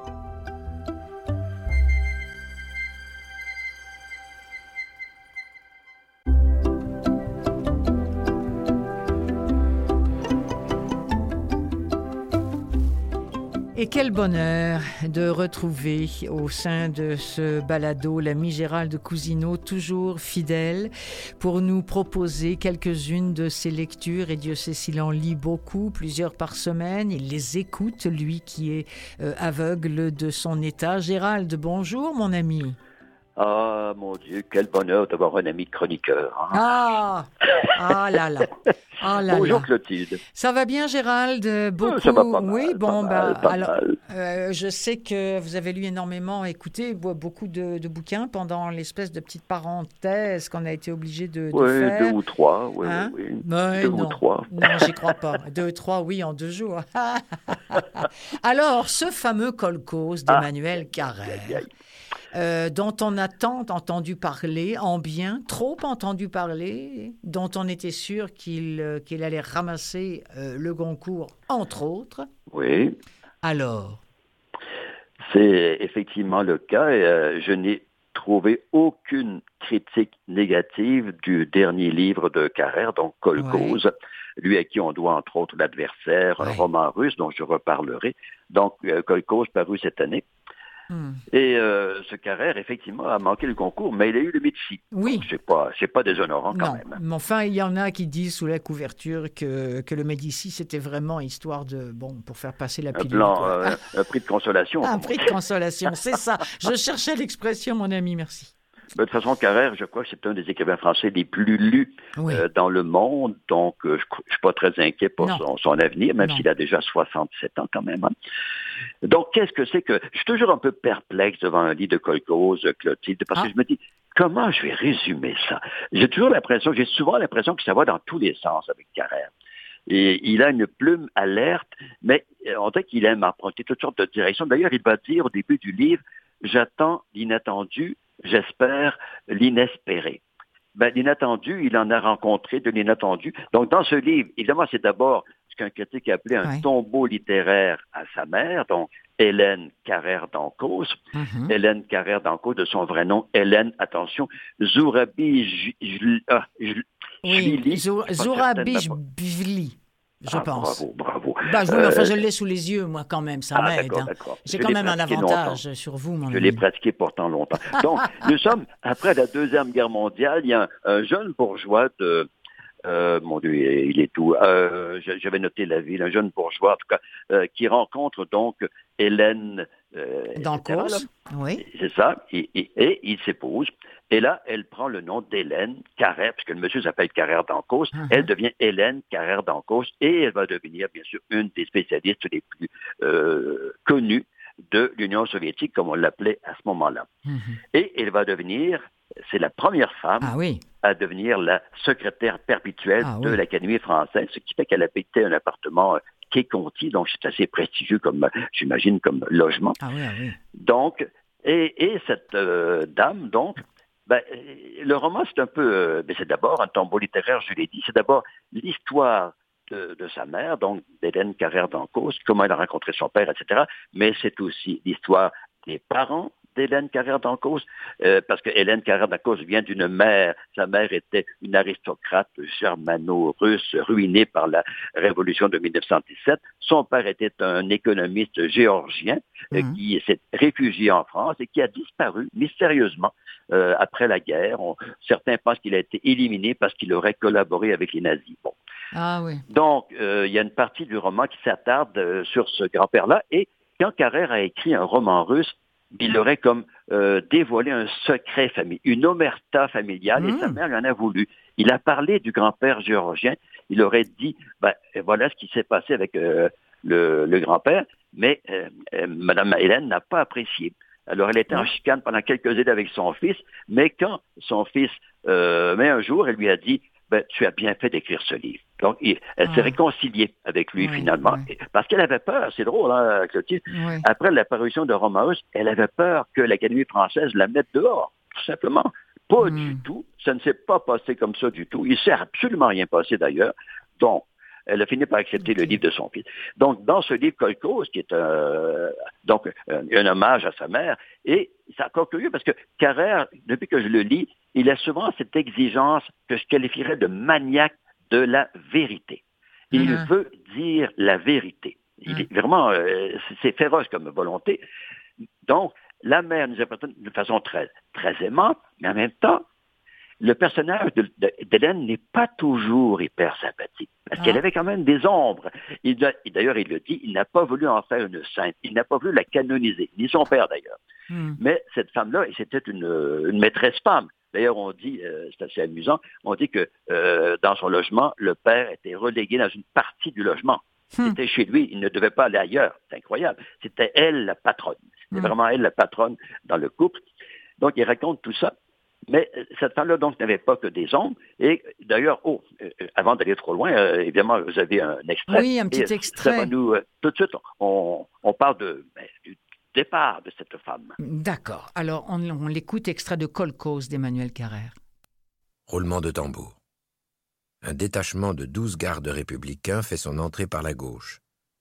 Et quel bonheur de retrouver au sein de ce balado l'ami Gérald Cousineau, toujours fidèle, pour nous proposer quelques-unes de ses lectures. Et Dieu sait s'il en lit beaucoup, plusieurs par semaine. Il les écoute, lui qui est euh, aveugle de son état. Gérald, bonjour mon ami. Ah, mon Dieu, quel bonheur d'avoir un ami chroniqueur. Hein? Ah, ah là là. Ah là Bonjour là. Clotilde. Ça va bien Gérald? Beaucoup. Ça va pas mal, oui, bon, pas bah, mal, pas alors, mal. euh, je sais que vous avez lu énormément, écouté beaucoup de, de bouquins pendant l'espèce de petite parenthèse qu'on a été obligé de, de oui, faire. deux ou trois, oui, hein? oui, oui. Mais deux non. ou trois. Non, j'y crois pas. Deux, trois, oui, en deux jours. Alors, ce fameux Kolkhoz d'Emmanuel ah, Carrère. aïe, aïe. Euh, dont on a tant entendu parler, en bien, trop entendu parler, dont on était sûr qu'il, euh, qu'il allait ramasser euh, le Goncourt, entre autres. Oui. Alors? C'est effectivement le cas. Et, euh, je n'ai trouvé aucune critique négative du dernier livre de Carrère, donc Kolkhoz, ouais. Lui à qui on doit entre autres L'Adversaire, ouais. Un roman russe dont je reparlerai. Donc, euh, Kolkhoz paru cette année. Hmm. Et euh, ce Carrère, effectivement, a manqué le concours, mais il a eu le Médicis. Oui. Donc, c'est pas, c'est pas déshonorant quand non. même. Mais enfin, il y en a qui disent sous la couverture que, que le Médicis, c'était vraiment histoire de, bon, pour faire passer la pilule. Un, plan, euh, un prix de consolation. Un prix de consolation, c'est ça. Je cherchais l'expression, mon ami, merci. Ben, de toute façon, Carrère, je crois que c'est un des écrivains français les plus lus oui. euh, dans le monde, donc euh, je ne suis pas très inquiet pour son, son avenir, même non. s'il a déjà soixante-sept ans quand même. Hein. Donc, qu'est-ce que c'est que... Je suis toujours un peu perplexe devant un livre de Kolkhoz, Clotilde, parce ah. que je me dis, comment je vais résumer ça? J'ai toujours l'impression, j'ai souvent l'impression que ça va dans tous les sens avec Carrère. Et il a une plume alerte, mais on dirait qu'il aime emprunter toutes sortes de directions. D'ailleurs, il va dire au début du livre, « J'attends l'inattendu, j'espère l'inespéré ». Ben, l'inattendu, il en a rencontré de l'inattendu. Donc, dans ce livre, évidemment, c'est d'abord ce qu'un critique a appelé un ouais. tombeau littéraire à sa mère, donc Hélène Carrère d'Encausse. Mm-hmm. Hélène Carrère d'Encausse, de son vrai nom, Hélène, attention, Zourabi Oui, Zourabi Jvili, je ah, pense. Bravo, bravo. Bah, oui, euh, enfin, je l'ai sous les yeux, moi, quand même, ça ah, m'aide. Hein. J'ai quand même un avantage longtemps. Sur vous, mon Je ami. l'ai pratiqué pourtant longtemps. Donc, nous sommes, après la Deuxième Guerre mondiale, il y a un, un jeune bourgeois de... Euh, mon Dieu, il est tout. Euh, j'avais noté la ville, un jeune bourgeois, en tout cas, euh, qui rencontre donc Hélène... Euh, d'Encausse, oui. C'est ça, et, et, et il s'épouse. Et là, elle prend le nom d'Hélène Carrère, puisque le monsieur s'appelle Carrère d'Encausse. Uh-huh. Elle devient Hélène Carrère d'Encausse et elle va devenir, bien sûr, une des spécialistes les plus euh, connues de l'Union soviétique, comme on l'appelait à ce moment-là. Uh-huh. Et elle va devenir, c'est la première femme ah, oui. à devenir la secrétaire perpétuelle ah, de oui. l'Académie française, ce qui fait qu'elle habitait un appartement Quai Conti, donc c'est assez prestigieux, comme j'imagine, comme logement. Ah oui, ah oui. Donc, et, et cette euh, dame, donc, ben, le roman, c'est un peu, euh, ben, c'est d'abord un tombeau littéraire, je l'ai dit, c'est d'abord l'histoire de, de sa mère, donc d'Hélène Carrère d'Encausse, comment elle a rencontré son père, et cetera. Mais c'est aussi l'histoire des parents d'Hélène Carrère d'Encausse, euh, parce que Hélène Carrère d'Encausse vient d'une mère, sa mère était une aristocrate germano-russe ruinée par la révolution de dix-neuf cent dix-sept. Son père était un économiste géorgien euh, mmh. qui s'est réfugié en France et qui a disparu mystérieusement euh, après la guerre. On, certains pensent qu'il a été éliminé parce qu'il aurait collaboré avec les nazis. Bon. Ah oui. Donc, euh, il y a une partie du roman qui s'attarde euh, sur ce grand-père-là et quand Carrère a écrit un roman russe, il aurait comme euh, dévoilé un secret familial, une omerta familiale, mmh. et sa mère lui en a voulu. Il a parlé du grand-père géorgien, il aurait dit, ben, voilà ce qui s'est passé avec euh, le, le grand-père, mais euh, euh, Mme Hélène n'a pas apprécié. Alors, elle était mmh. en chicane pendant quelques années avec son fils, mais quand son fils, euh, mais un jour, elle lui a dit, ben, tu as bien fait d'écrire ce livre. Donc, il, elle ah. s'est réconciliée avec lui, oui, finalement. Oui. Parce qu'elle avait peur, c'est drôle, hein, Clotilde. Oui. Après l'apparition de Romain Russe, elle avait peur que l'Académie française la mette dehors, tout simplement. Pas mm. du tout. Ça ne s'est pas passé comme ça du tout. Il ne s'est absolument rien passé, d'ailleurs. Donc, elle a fini par accepter okay. le livre de son fils. Donc, dans ce livre Kolkhoz, qui est euh, donc un, un hommage à sa mère, et c'est encore curieux parce que Carrère, depuis que je le lis, il a souvent cette exigence que je qualifierais de maniaque de la vérité. Il mm-hmm. veut dire la vérité. Il est vraiment, euh, c'est féroce comme volonté. Donc, la mère nous appartient de façon très, très aimante, mais en même temps, le personnage de, de, d'Hélène n'est pas toujours hyper sympathique, parce ah. qu'elle avait quand même des ombres. Il, d'ailleurs, il le dit, il n'a pas voulu en faire une sainte, il n'a pas voulu la canoniser, ni son père d'ailleurs. Mm. Mais cette femme-là, c'était une, une maîtresse femme. D'ailleurs, on dit, euh, c'est assez amusant, on dit que euh, dans son logement, le père était relégué dans une partie du logement. Hmm. C'était chez lui, il ne devait pas aller ailleurs. C'est incroyable. C'était elle la patronne. C'était hmm. vraiment elle la patronne dans le couple. Donc, il raconte tout ça. Mais cette femme-là, donc, n'avait pas que des ombres. Et d'ailleurs, oh, euh, avant d'aller trop loin, euh, évidemment, vous avez un extrait. Oui, un petit et, extrait. Ça va nous, euh, tout de suite, on, on parle de, ben, du départ de cette femme. D'accord. Alors, on, on l'écoute, extrait de Kolkhoz d'Emmanuel Carrère. Roulement de tambour. Un détachement de douze gardes républicains fait son entrée par la gauche.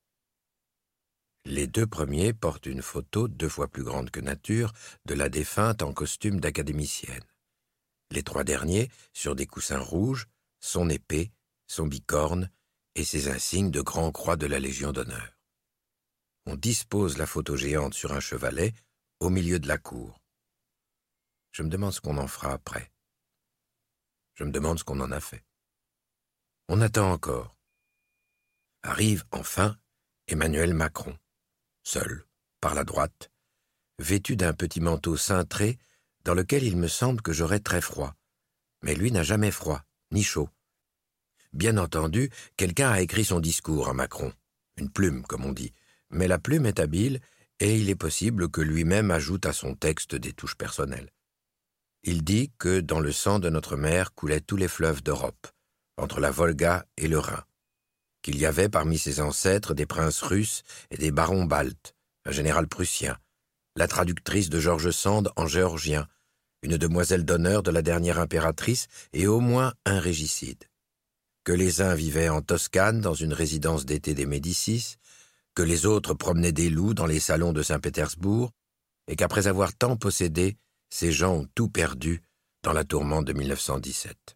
Les deux premiers portent une photo, deux fois plus grande que nature, de la défunte en costume d'académicienne. Les trois derniers, sur des coussins rouges, son épée, son bicorne et ses insignes de grand croix de la Légion d'honneur. On dispose la photo géante sur un chevalet au milieu de la cour. Je me demande ce qu'on en fera après. Je me demande ce qu'on en a fait. On attend encore. Arrive enfin Emmanuel Macron, seul, par la droite, vêtu d'un petit manteau cintré dans lequel il me semble que j'aurais très froid. Mais lui n'a jamais froid, ni chaud. Bien entendu, quelqu'un a écrit son discours à Macron. Une plume, comme on dit. Mais la plume est habile, et il est possible que lui-même ajoute à son texte des touches personnelles. Il dit que dans le sang de notre mère coulaient tous les fleuves d'Europe, entre la Volga et le Rhin, qu'il y avait parmi ses ancêtres des princes russes et des barons baltes, un général prussien, la traductrice de George Sand en géorgien, une demoiselle d'honneur de la dernière impératrice et au moins un régicide. Que les uns vivaient en Toscane dans une résidence d'été des Médicis, que les autres promenaient des loups dans les salons de Saint-Pétersbourg, et qu'après avoir tant possédé, ces gens ont tout perdu dans la tourmente de mille neuf cent dix-sept.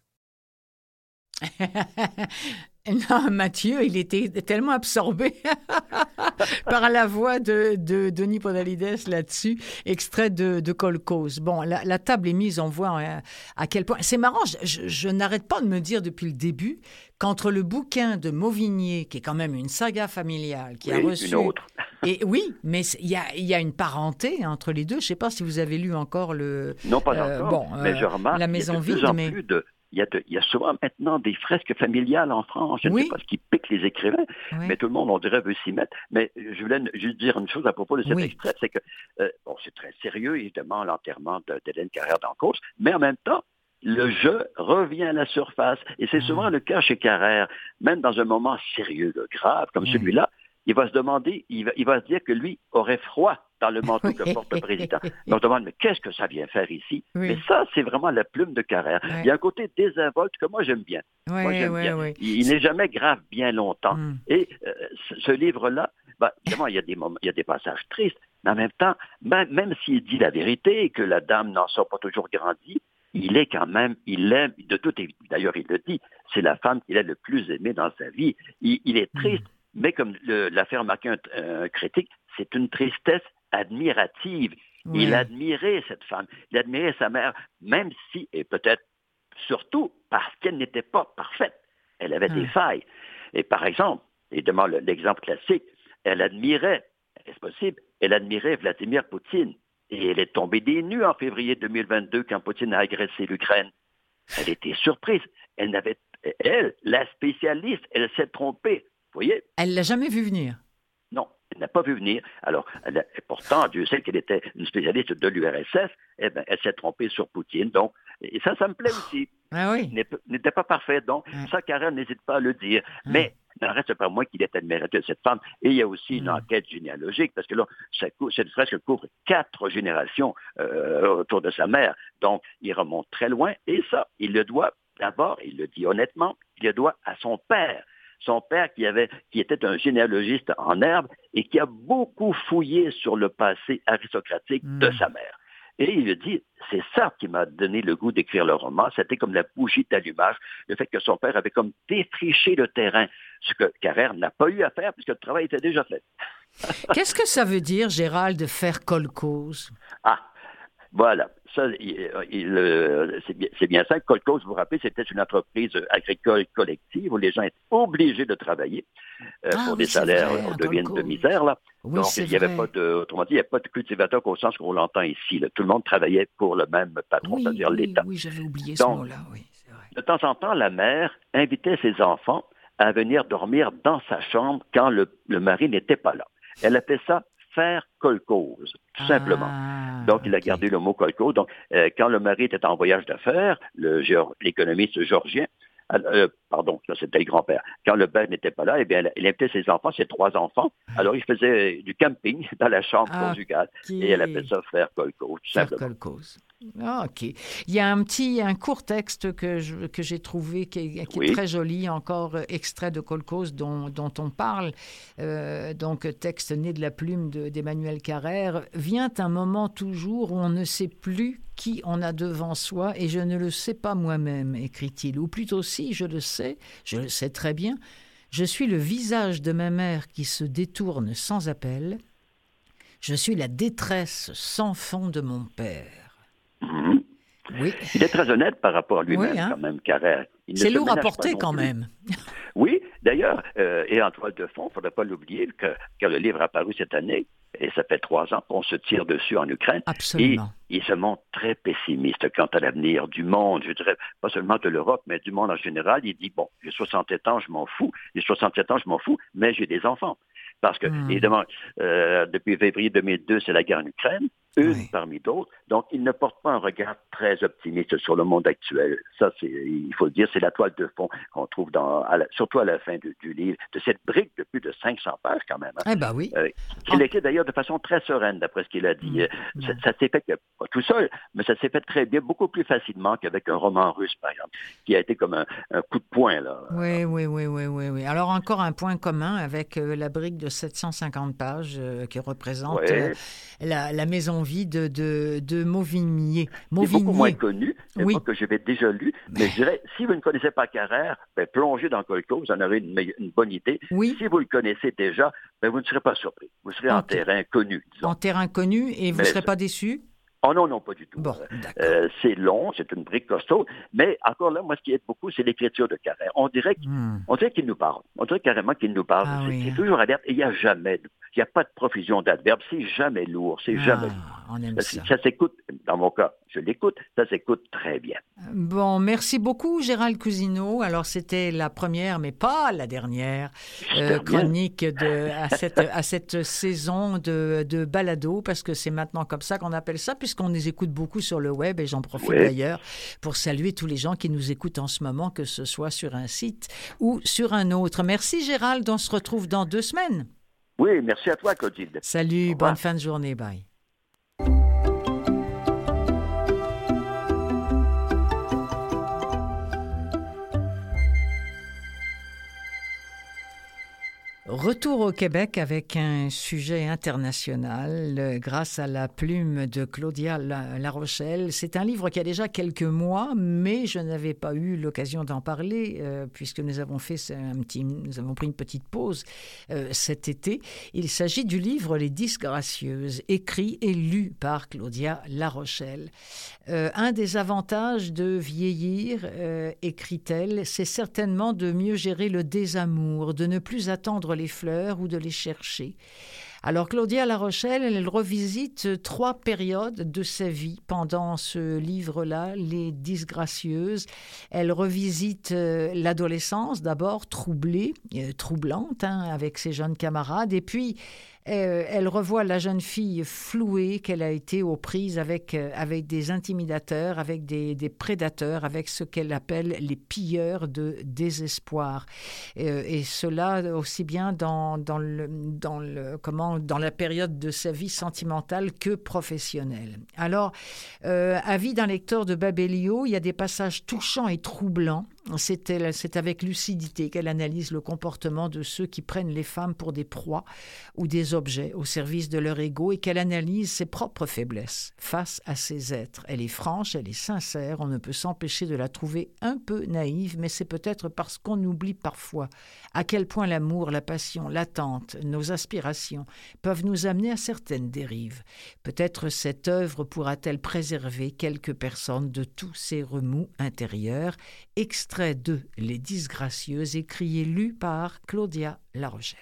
Non, Mathieu, il était tellement absorbé par la voix de, de Denis Podalides là-dessus, extrait de, de Kolkhoz. Bon, la, la table est mise, on voit à, à quel point... C'est marrant, je, je, je n'arrête pas de me dire depuis le début qu'entre le bouquin de Mauvigné, qui est quand même une saga familiale, qui oui, a reçu... une autre. Et oui, mais il y a, y a une parenté entre les deux. Je ne sais pas si vous avez lu encore le... Non, pas euh, encore, bon, mais euh, je remarque La qu'il y a Maison de plus vide, en mais... plus de... Il y, a de, il y a souvent maintenant des fresques familiales en France. Je ne oui. sais pas ce qui pique les écrivains, oui. mais tout le monde, on dirait, veut s'y mettre. Mais je voulais juste dire une chose à propos de cet oui. extrait, c'est que, euh, bon, c'est très sérieux, évidemment, l'enterrement de, d'Hélène Carrère d'Encausse, mais en même temps, le jeu revient à la surface. Et c'est souvent ah. le cas chez Carrère, même dans un moment sérieux, grave, comme oui. celui-là, il va se demander, il va, il va se dire que lui aurait froid dans le manteau que porte le président. On se demande, mais qu'est-ce que ça vient faire ici? Oui. Mais ça, c'est vraiment la plume de Carrère. Oui. Il y a un côté désinvolte que moi, j'aime bien. Oui, moi, j'aime oui, bien. Oui. Il, il n'est jamais grave bien longtemps. Mm. Et euh, ce, ce livre-là, bah, évidemment, il y a des moments, il y a des passages tristes, mais en même temps, même, même s'il dit la vérité et que la dame n'en sort pas toujours grandie, il est quand même, il aime, de tout, d'ailleurs, il le dit, c'est la femme qu'il a le plus aimée dans sa vie. Il, il est triste, mm. mais comme le, l'a fait remarquer un, un critique, c'est une tristesse admirative. Oui. Il admirait cette femme, il admirait sa mère, même si, et peut-être surtout parce qu'elle n'était pas parfaite. Elle avait hum. des failles. Et par exemple, évidemment, l'exemple classique, elle admirait, est-ce possible, elle admirait Vladimir Poutine. Et elle est tombée des nues en février deux mille vingt-deux quand Poutine a agressé l'Ukraine. Elle était surprise. Elle n'avait, elle, la spécialiste, elle s'est trompée. Vous voyez? Elle ne l'a jamais vu venir. Non, elle n'a pas vu venir. Alors, elle a, pourtant, Dieu sait qu'elle était une spécialiste de l'U R S S. Eh bien, elle s'est trompée sur Poutine. Donc, et ça, ça me plaît aussi. Ah oui. Elle n'était pas parfaite. Donc, ah. ça, Carrère n'hésite pas à le dire. Ah. Mais il n'en reste pas moins qu'il est admirateur de cette femme. Et il y a aussi mmh. une enquête généalogique, parce que là, cette fresque couvre quatre générations euh, autour de sa mère. Donc, il remonte très loin. Et ça, il le doit, d'abord, il le dit honnêtement, il le doit à son père. Son père qui, avait, qui était un généalogiste en herbe et qui a beaucoup fouillé sur le passé aristocratique mmh. de sa mère. Et il dit, c'est ça qui m'a donné le goût d'écrire le roman. C'était comme la bougie d'allumage, le fait que son père avait comme défriché le terrain, ce que Carrère n'a pas eu à faire puisque le travail était déjà fait. Qu'est-ce que ça veut dire, Gérald, de faire kolkhoz? Ah, voilà. Ça, il, il, c'est, bien, c'est bien ça. Kolkhoz, vous vous rappelez, c'était une entreprise agricole collective où les gens étaient obligés de travailler euh, ah, pour oui, des salaires vrai, de, de misère. Là. Oui, Donc, il y avait pas de, autrement dit, il n'y avait pas de cultivateur au sens qu'on l'entend ici. Là. Tout le monde travaillait pour le même patron, oui, c'est-à-dire oui, l'État. Oui, j'avais oublié Donc, ce mot-là, oui, c'est vrai. De temps en temps, la mère invitait ses enfants à venir dormir dans sa chambre quand le, le mari n'était pas là. Elle appelait ça faire kolkhoz, tout ah, simplement. Donc, il a okay. gardé le mot kolkhoz. Donc, euh, quand le mari était en voyage d'affaires, le, l'économiste georgien, euh, pardon, ça c'était le grand-père, quand le père n'était pas là, eh bien, il invitait ses enfants, ses trois enfants, alors il faisait du camping dans la chambre ah, conjugale, okay. et elle appelait ça faire kolkhoz, tout faire simplement. Kolkhoz. Ah, OK. Il y a un petit, un court texte que, je, que j'ai trouvé qui est, qui oui. est très joli, encore extrait de Kolkhoz dont, dont on parle. Euh, donc, texte né de la plume de, d'Emmanuel Carrère. Vient un moment toujours où on ne sait plus qui on a devant soi et je ne le sais pas moi-même, écrit-il. Ou plutôt si, je le sais, je le sais très bien. Je suis le visage de ma mère qui se détourne sans appel. Je suis la détresse sans fond de mon père. Mmh. Oui. Il est très honnête par rapport à lui-même, oui, hein? quand même, Carrère. C'est lourd à porter, quand même. Oui. D'ailleurs, euh, et en toile de fond, il ne faudrait pas l'oublier, que, que le livre a paru cette année, et ça fait trois ans qu'on se tire dessus en Ukraine. Absolument. Et il se montre très pessimiste quant à l'avenir du monde, je dirais, pas seulement de l'Europe, mais du monde en général. Il dit, bon, j'ai soixante-sept ans, je m'en fous. J'ai soixante-sept ans, je m'en fous, mais j'ai des enfants. Parce que, mmh. évidemment, euh, depuis février deux mille deux, c'est la guerre en Ukraine, une oui. parmi d'autres. Donc, il ne porte pas un regard très optimiste sur le monde actuel. Ça, c'est, il faut le dire, c'est la toile de fond qu'on trouve, dans, à la, surtout à la fin du, du livre, de cette brique de plus de cinq cents pages quand même. Hein, eh ben oui. Euh, qu'il écrit d'ailleurs de façon très sereine, d'après ce qu'il a dit. Mmh. Ça, ça s'est fait, pas tout seul, mais ça s'est fait très bien, beaucoup plus facilement qu'avec un roman russe, par exemple, qui a été comme un, un coup de poing, là. Oui, oui, oui, oui, oui, oui. Alors, encore un point commun avec euh, la brique de sept cent cinquante pages euh, qui représente ouais. euh, la, la maison vide de, de, de Mauvignier. C'est beaucoup moins connu, mais oui. que j'avais déjà lu. Mais, mais je dirais, si vous ne connaissez pas Carrère, ben, plongez dans Kolkhoz, vous en aurez une, une bonne idée. Oui. Si vous le connaissez déjà, ben, vous ne serez pas surpris. Vous serez en, en terrain connu, disons. En terrain connu, et vous ne serez pas déçu? Oh non, non, pas du tout. Bon, euh, c'est long, c'est une brique costaud, mais encore là, moi, ce qui aide beaucoup, c'est l'écriture de Carrère. On dirait qu'il, hmm. on dirait qu'il nous parle. On dirait carrément qu'il nous parle. Ah, c'est, oui. c'est toujours alerte et il n'y a jamais, il n'y a pas de profusion d'adverbes. C'est jamais lourd, c'est ah, jamais. On aime ça. Ça, ça s'écoute, dans mon cas, je l'écoute, ça s'écoute très bien. Bon, merci beaucoup, Gérald Cousineau. Alors, c'était la première, mais pas la dernière euh, chronique de, à, cette, à cette saison de, de balado, parce que c'est maintenant comme ça qu'on appelle ça, puisqu'on les écoute beaucoup sur le web, et j'en profite oui. d'ailleurs pour saluer tous les gens qui nous écoutent en ce moment, que ce soit sur un site ou sur un autre. Merci, Gérald. On se retrouve dans deux semaines. Oui, merci à toi, Clotilde. Salut, bonne fin de journée. Bye. Retour au Québec avec un sujet international euh, grâce à la plume de Claudia La Rochelle. C'est un livre qui a déjà quelques mois, mais je n'avais pas eu l'occasion d'en parler euh, puisque nous avons fait un petit, nous avons pris une petite pause euh, cet été. Il s'agit du livre Les Disgracieuses, écrit et lu par Claudia La Rochelle. Euh, un des avantages de vieillir, euh, écrit-elle, c'est certainement de mieux gérer le désamour, de ne plus attendre les fleurs ou de les chercher. Alors, Claudia La Rochelle, elle revisite trois périodes de sa vie pendant ce livre-là, Les Disgracieuses. Elle revisite euh, l'adolescence, d'abord troublée, euh, troublante, hein, avec ses jeunes camarades, et puis euh, elle revoit la jeune fille flouée qu'elle a été aux prises avec, euh, avec des intimidateurs, avec des, des prédateurs, avec ce qu'elle appelle les pilleurs de désespoir. Euh, et cela aussi bien dans, dans, le, dans, le, comment, dans la période de sa vie sentimentale que professionnelle. Alors, euh, avis d'un lecteur de Babelio, il y a des passages touchants et troublants. C'est, elle, c'est avec lucidité qu'elle analyse le comportement de ceux qui prennent les femmes pour des proies ou des objets au service de leur ego et qu'elle analyse ses propres faiblesses face à ces êtres. Elle est franche, elle est sincère, on ne peut s'empêcher de la trouver un peu naïve, mais c'est peut-être parce qu'on oublie parfois à quel point l'amour, la passion, l'attente, nos aspirations peuvent nous amener à certaines dérives. Peut-être cette œuvre pourra-t-elle préserver quelques personnes de tous ces remous intérieurs. Extrait de Les Disgracieuses, écrit et lu par Claudia La Rochelle.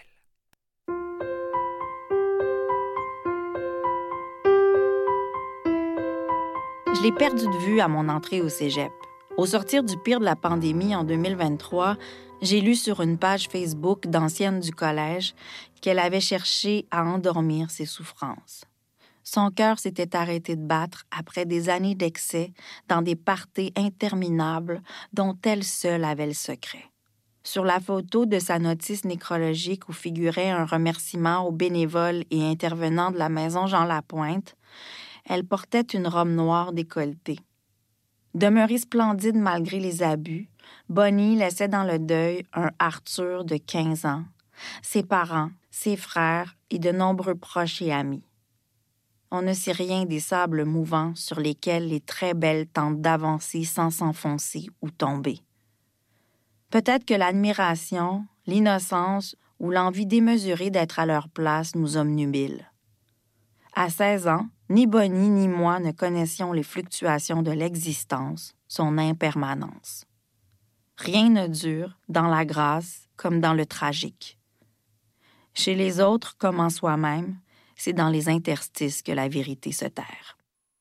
Je l'ai perdu de vue à mon entrée au cégep. Au sortir du pire de la pandémie en deux mille vingt-trois, j'ai lu sur une page Facebook d'ancienne du collège qu'elle avait cherché à endormir ses souffrances. Son cœur s'était arrêté de battre après des années d'excès dans des parties interminables dont elle seule avait le secret. Sur la photo de sa notice nécrologique où figurait un remerciement aux bénévoles et intervenants de la maison Jean Lapointe, elle portait une robe noire décolletée. Demeurée splendide malgré les abus, Bonnie laissait dans le deuil un Arthur de quinze ans, ses parents, ses frères et de nombreux proches et amis. On ne sait rien des sables mouvants sur lesquels les très belles tentent d'avancer sans s'enfoncer ou tomber. Peut-être que l'admiration, l'innocence ou l'envie démesurée d'être à leur place nous obnubilent. À seize ans, ni Bonnie ni moi ne connaissions les fluctuations de l'existence, son impermanence. Rien ne dure, dans la grâce comme dans le tragique. Chez les autres comme en soi-même, c'est dans les interstices que la vérité se terre.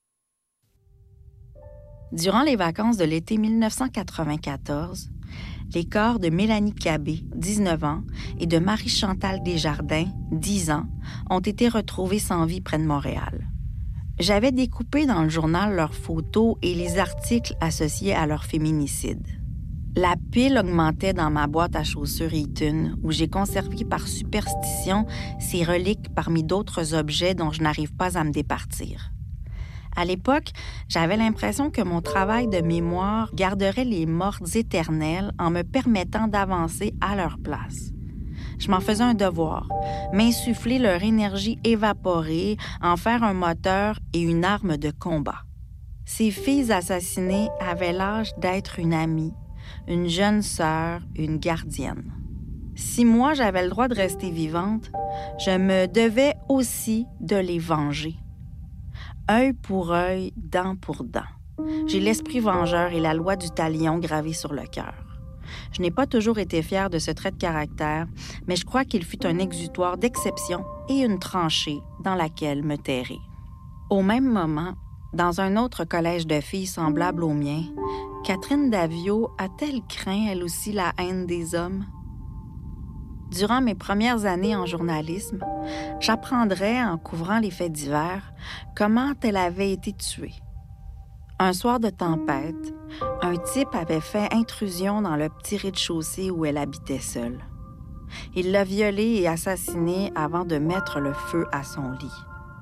Durant les vacances de l'été mille neuf cent quatre-vingt-quatorze, les corps de Mélanie Cabé, dix-neuf ans, et de Marie-Chantal Desjardins, dix ans, ont été retrouvés sans vie près de Montréal. J'avais découpé dans le journal leurs photos et les articles associés à leur féminicide. La pile augmentait dans ma boîte à chaussures Eaton, où j'ai conservé par superstition ces reliques parmi d'autres objets dont je n'arrive pas à me départir. À l'époque, j'avais l'impression que mon travail de mémoire garderait les mortes éternelles en me permettant d'avancer à leur place. Je m'en faisais un devoir, m'insuffler leur énergie évaporée, en faire un moteur et une arme de combat. Ces filles assassinées avaient l'âge d'être une amie, une jeune sœur, une gardienne. Si moi j'avais le droit de rester vivante, je me devais aussi de les venger. Œil pour œil, dent pour dent. J'ai l'esprit vengeur et la loi du talion gravée sur le cœur. Je n'ai pas toujours été fière de ce trait de caractère, mais je crois qu'il fut un exutoire d'exception et une tranchée dans laquelle me terrer. Au même moment, dans un autre collège de filles semblable au mien, Catherine Daviau a-t-elle craint, elle aussi, la haine des hommes? Durant mes premières années en journalisme, j'apprendrais, en couvrant les faits divers, comment elle avait été tuée. Un soir de tempête, un type avait fait intrusion dans le petit rez-de-chaussée où elle habitait seule. Il l'a violée et assassinée avant de mettre le feu à son lit.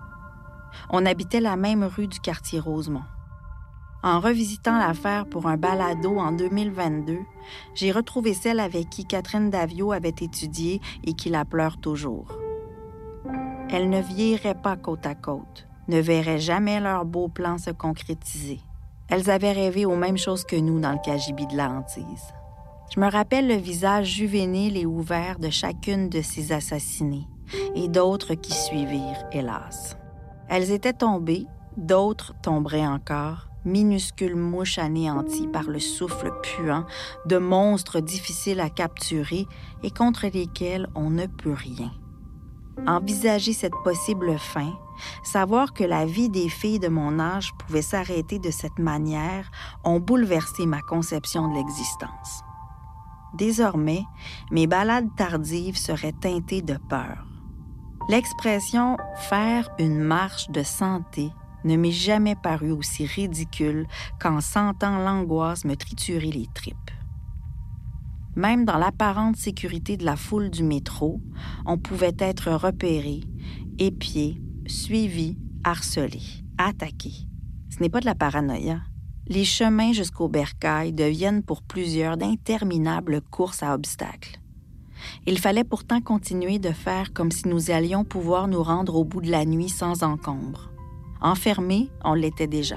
On habitait la même rue du quartier Rosemont. En revisitant l'affaire pour un balado en deux mille vingt-deux, j'ai retrouvé celle avec qui Catherine Daviau avait étudié et qui la pleure toujours. Elles ne vieilliraient pas côte à côte, ne verraient jamais leurs beaux plans se concrétiser. Elles avaient rêvé aux mêmes choses que nous dans le cagibi de la hantise. Je me rappelle le visage juvénile et ouvert de chacune de ces assassinées, et d'autres qui suivirent, hélas. Elles étaient tombées, d'autres tomberaient encore, minuscules mouches anéanties par le souffle puant de monstres difficiles à capturer et contre lesquels on ne peut rien. Envisager cette possible fin, savoir que la vie des filles de mon âge pouvait s'arrêter de cette manière, ont bouleversé ma conception de l'existence. Désormais, mes balades tardives seraient teintées de peur. L'expression « faire une marche de santé » ne m'est jamais paru aussi ridicule qu'en sentant l'angoisse me triturer les tripes. Même dans l'apparente sécurité de la foule du métro, on pouvait être repéré, épié, suivi, harcelé, attaqué. Ce n'est pas de la paranoïa. Les chemins jusqu'au bercail deviennent pour plusieurs d'interminables courses à obstacles. Il fallait pourtant continuer de faire comme si nous allions pouvoir nous rendre au bout de la nuit sans encombre. Enfermés, on l'était déjà.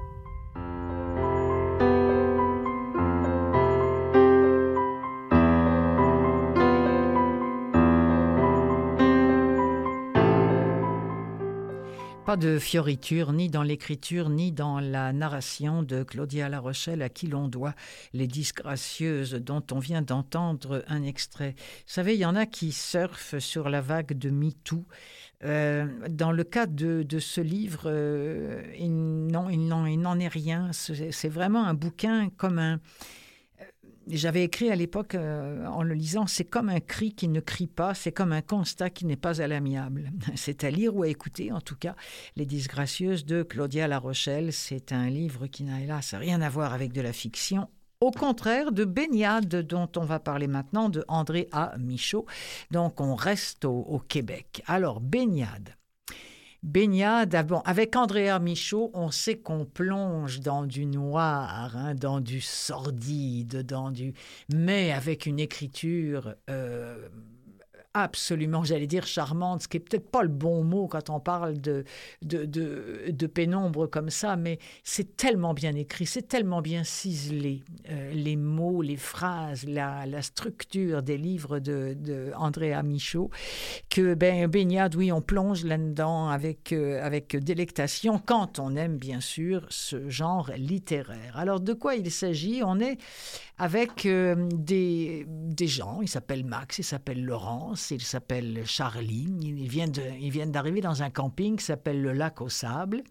Pas de fioriture, ni dans l'écriture, ni dans la narration de Claudia La Rochelle, à qui l'on doit Les Disgracieuses, dont on vient d'entendre un extrait. Vous savez, il y en a qui surfent sur la vague de MeToo. Euh, dans le cas de, de ce livre, euh, il, non, il, n'en, il n'en est rien. C'est, c'est vraiment un bouquin comme un... J'avais écrit à l'époque, euh, en le lisant, c'est comme un cri qui ne crie pas, c'est comme un constat qui n'est pas à l'amiable. C'est à lire ou à écouter, en tout cas. Les Disgracieuses de Claudia La Rochelle, c'est un livre qui n'a hélas rien à voir avec de la fiction. Au contraire de Baignade, dont on va parler maintenant, de André A. Michaud. Donc, on reste au, au Québec. Alors, Baignade. Baignade, bon, avec Andrea Michaud, on sait qu'on plonge dans du noir, hein, dans du sordide, dans du... mais avec une écriture euh, absolument, j'allais dire charmante, ce qui n'est peut-être pas le bon mot quand on parle de, de, de, de pénombre comme ça, mais c'est tellement bien écrit, c'est tellement bien ciselé. Euh, les mots, les phrases, la, la structure des livres de, de Andrea Michaud, que ben, Baignade, oui, on plonge là-dedans avec, euh, avec délectation quand on aime, bien sûr, ce genre littéraire. Alors, de quoi il s'agit? On est avec euh, des, des gens, ils s'appellent Max, ils s'appellent Laurence, ils s'appellent Charlie, ils viennent, de, ils viennent d'arriver dans un camping qui s'appelle le Lac aux Sables.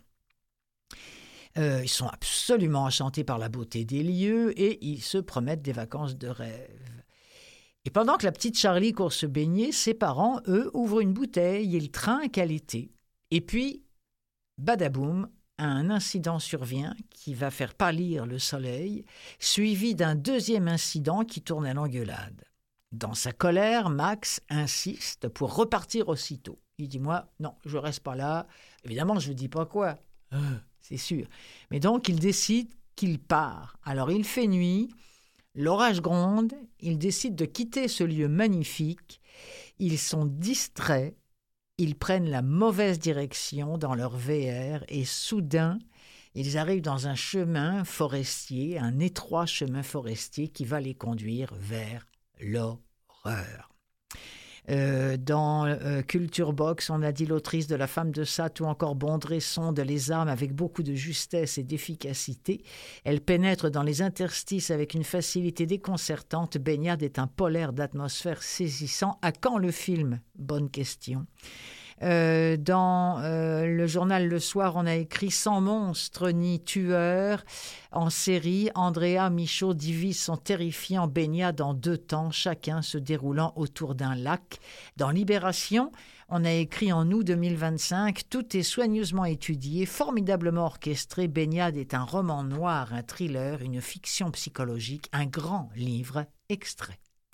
Euh, ils sont absolument enchantés par la beauté des lieux et ils se promettent des vacances de rêve. Et pendant que la petite Charlie court se baigner, ses parents, eux, ouvrent une bouteille, ils trinquent à l'été. Et puis, badaboum, un incident survient qui va faire pâlir le soleil, suivi d'un deuxième incident qui tourne à l'engueulade. Dans sa colère, Max insiste pour repartir aussitôt. Il dit « Moi, non, je reste pas là. Évidemment, je ne dis pas quoi. Euh, c'est sûr. » Mais donc, il décide qu'il part. Alors, il fait nuit, l'orage gronde, il décide de quitter ce lieu magnifique. Ils sont distraits. Ils prennent la mauvaise direction dans leur V R et soudain, ils arrivent dans un chemin forestier, un étroit chemin forestier qui va les conduire vers l'horreur. Euh, dans euh, Culture Box, on a dit l'autrice de La femme de Sate ou encore Bondré sonde les armes avec beaucoup de justesse et d'efficacité. Elle pénètre dans les interstices avec une facilité déconcertante. Baignade est un polaire d'atmosphère saisissant. À quand le film? Bonne question. Euh, dans euh, le journal Le Soir, on a écrit « Sans monstre ni tueur ». En série, Andrea Michaud divise son terrifiant Baignade en deux temps, chacun se déroulant autour d'un lac. Dans Libération, on a écrit en août deux mille vingt-cinq « Tout est soigneusement étudié, formidablement orchestré. Baignade est un roman noir, un thriller, une fiction psychologique, un grand livre extrait. »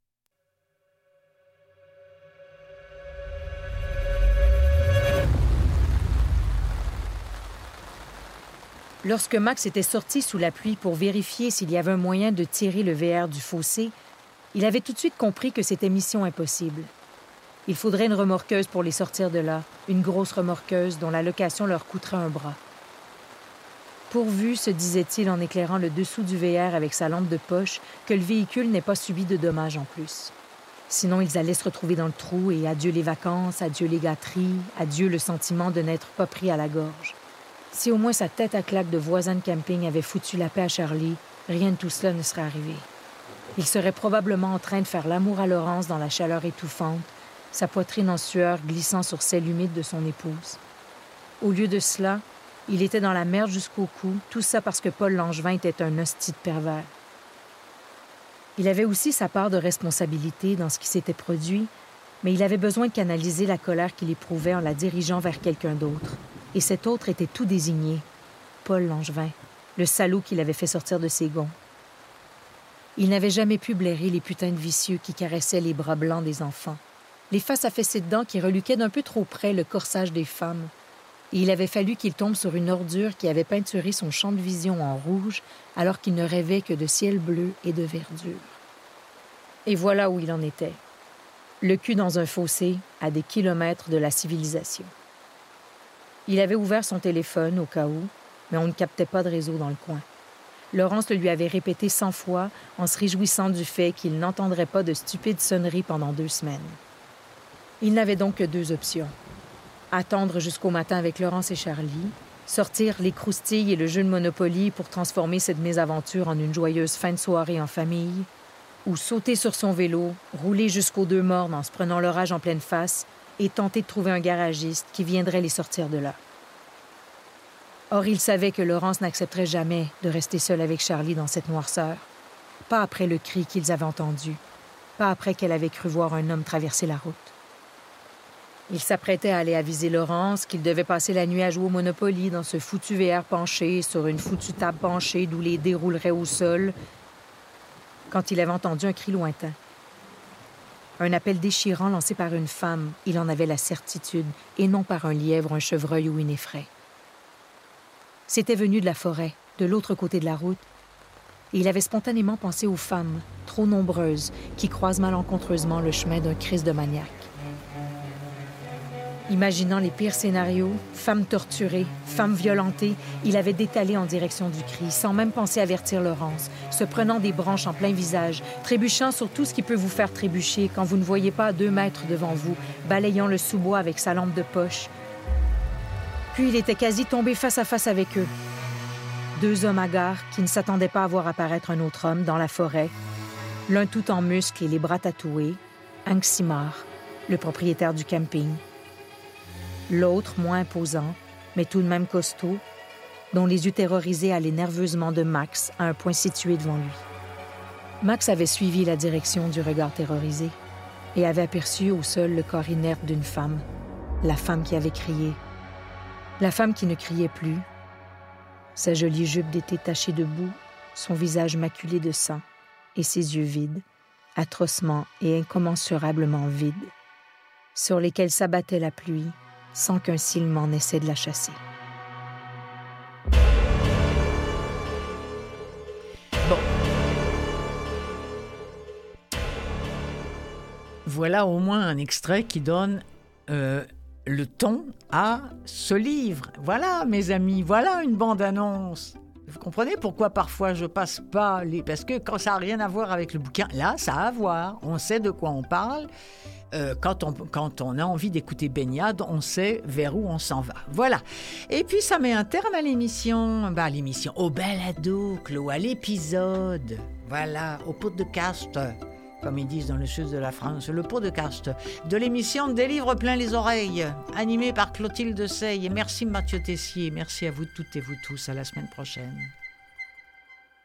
Lorsque Max était sorti sous la pluie pour vérifier s'il y avait un moyen de tirer le V R du fossé, il avait tout de suite compris que c'était mission impossible. Il faudrait une remorqueuse pour les sortir de là, une grosse remorqueuse dont la location leur coûterait un bras. Pourvu, se disait-il en éclairant le dessous du V R avec sa lampe de poche, que le véhicule n'ait pas subi de dommages en plus. Sinon, ils allaient se retrouver dans le trou et adieu les vacances, adieu les gâteries, adieu le sentiment de n'être pas pris à la gorge. Si au moins sa tête à claque de voisin de camping avait foutu la paix à Charlie, rien de tout cela ne serait arrivé. Il serait probablement en train de faire l'amour à Laurence dans la chaleur étouffante, sa poitrine en sueur glissant sur celle humide de son épouse. Au lieu de cela, il était dans la merde jusqu'au cou, tout ça parce que Paul Langevin était un hostie de pervers. Il avait aussi sa part de responsabilité dans ce qui s'était produit, mais il avait besoin de canaliser la colère qu'il éprouvait en la dirigeant vers quelqu'un d'autre. Et cet autre était tout désigné, Paul Langevin, le salaud qui l'avait fait sortir de ses gonds. Il n'avait jamais pu blairer les putains de vicieux qui caressaient les bras blancs des enfants, les faces affaissées de dents qui reluquaient d'un peu trop près le corsage des femmes. Et il avait fallu qu'il tombe sur une ordure qui avait peinturé son champ de vision en rouge alors qu'il ne rêvait que de ciel bleu et de verdure. Et voilà où il en était. Le cul dans un fossé, à des kilomètres de la civilisation. Il avait ouvert son téléphone au cas où, mais on ne captait pas de réseau dans le coin. Laurence le lui avait répété cent fois en se réjouissant du fait qu'il n'entendrait pas de stupides sonneries pendant deux semaines. Il n'avait donc que deux options. Attendre jusqu'au matin avec Laurence et Charlie, sortir les croustilles et le jeu de Monopoly pour transformer cette mésaventure en une joyeuse fin de soirée en famille, ou sauter sur son vélo, rouler jusqu'aux Deux Mornes en se prenant l'orage en pleine face et tenter de trouver un garagiste qui viendrait les sortir de là. Or, il savait que Laurence n'accepterait jamais de rester seule avec Charlie dans cette noirceur. Pas après le cri qu'ils avaient entendu, pas après qu'elle avait cru voir un homme traverser la route. Il s'apprêtait à aller aviser Laurence qu'il devait passer la nuit à jouer au Monopoly dans ce foutu V R penché sur une foutue table penchée d'où les dés rouleraient au sol, quand il avait entendu un cri lointain. Un appel déchirant lancé par une femme, il en avait la certitude, et non par un lièvre, un chevreuil ou une effraie. C'était venu de la forêt, de l'autre côté de la route, et il avait spontanément pensé aux femmes, trop nombreuses, qui croisent malencontreusement le chemin d'un Christ de maniaque. Imaginant les pires scénarios, femmes torturées, femmes violentées, il avait détalé en direction du cri, sans même penser avertir Laurence, se prenant des branches en plein visage, trébuchant sur tout ce qui peut vous faire trébucher quand vous ne voyez pas à deux mètres devant vous, balayant le sous-bois avec sa lampe de poche. Puis il était quasi tombé face à face avec eux. Deux hommes hagards qui ne s'attendaient pas à voir apparaître un autre homme dans la forêt, l'un tout en muscles et les bras tatoués, Hank Simard, le propriétaire du camping. L'autre, moins imposant, mais tout de même costaud, dont les yeux terrorisés allaient nerveusement de Max à un point situé devant lui. Max avait suivi la direction du regard terrorisé et avait aperçu au sol le corps inerte d'une femme, la femme qui avait crié. La femme qui ne criait plus, sa jolie jupe d'été tachée de boue, son visage maculé de sang et ses yeux vides, atrocement et incommensurablement vides, sur lesquels s'abattait la pluie, sans qu'un sifflement n'essaie de la chasser. Bon. Voilà au moins un extrait qui donne euh, le ton à ce livre. Voilà, mes amis, voilà une bande-annonce. Vous comprenez pourquoi parfois je passe pas les... Parce que quand ça n'a rien à voir avec le bouquin, là, ça a à voir. On sait de quoi on parle. Euh, quand, on, quand on a envie d'écouter Baignade, on sait vers où on s'en va. Voilà. Et puis, ça met un terme à l'émission. Ben, à l'émission, au balado, Claude, à l'épisode. Voilà, au podcast, comme ils disent dans le sud de la France, le podcast de l'émission Des livres plein les oreilles, animée par Clotilde Sey. Et merci Mathieu Tessier. Merci à vous toutes et vous tous. À la semaine prochaine.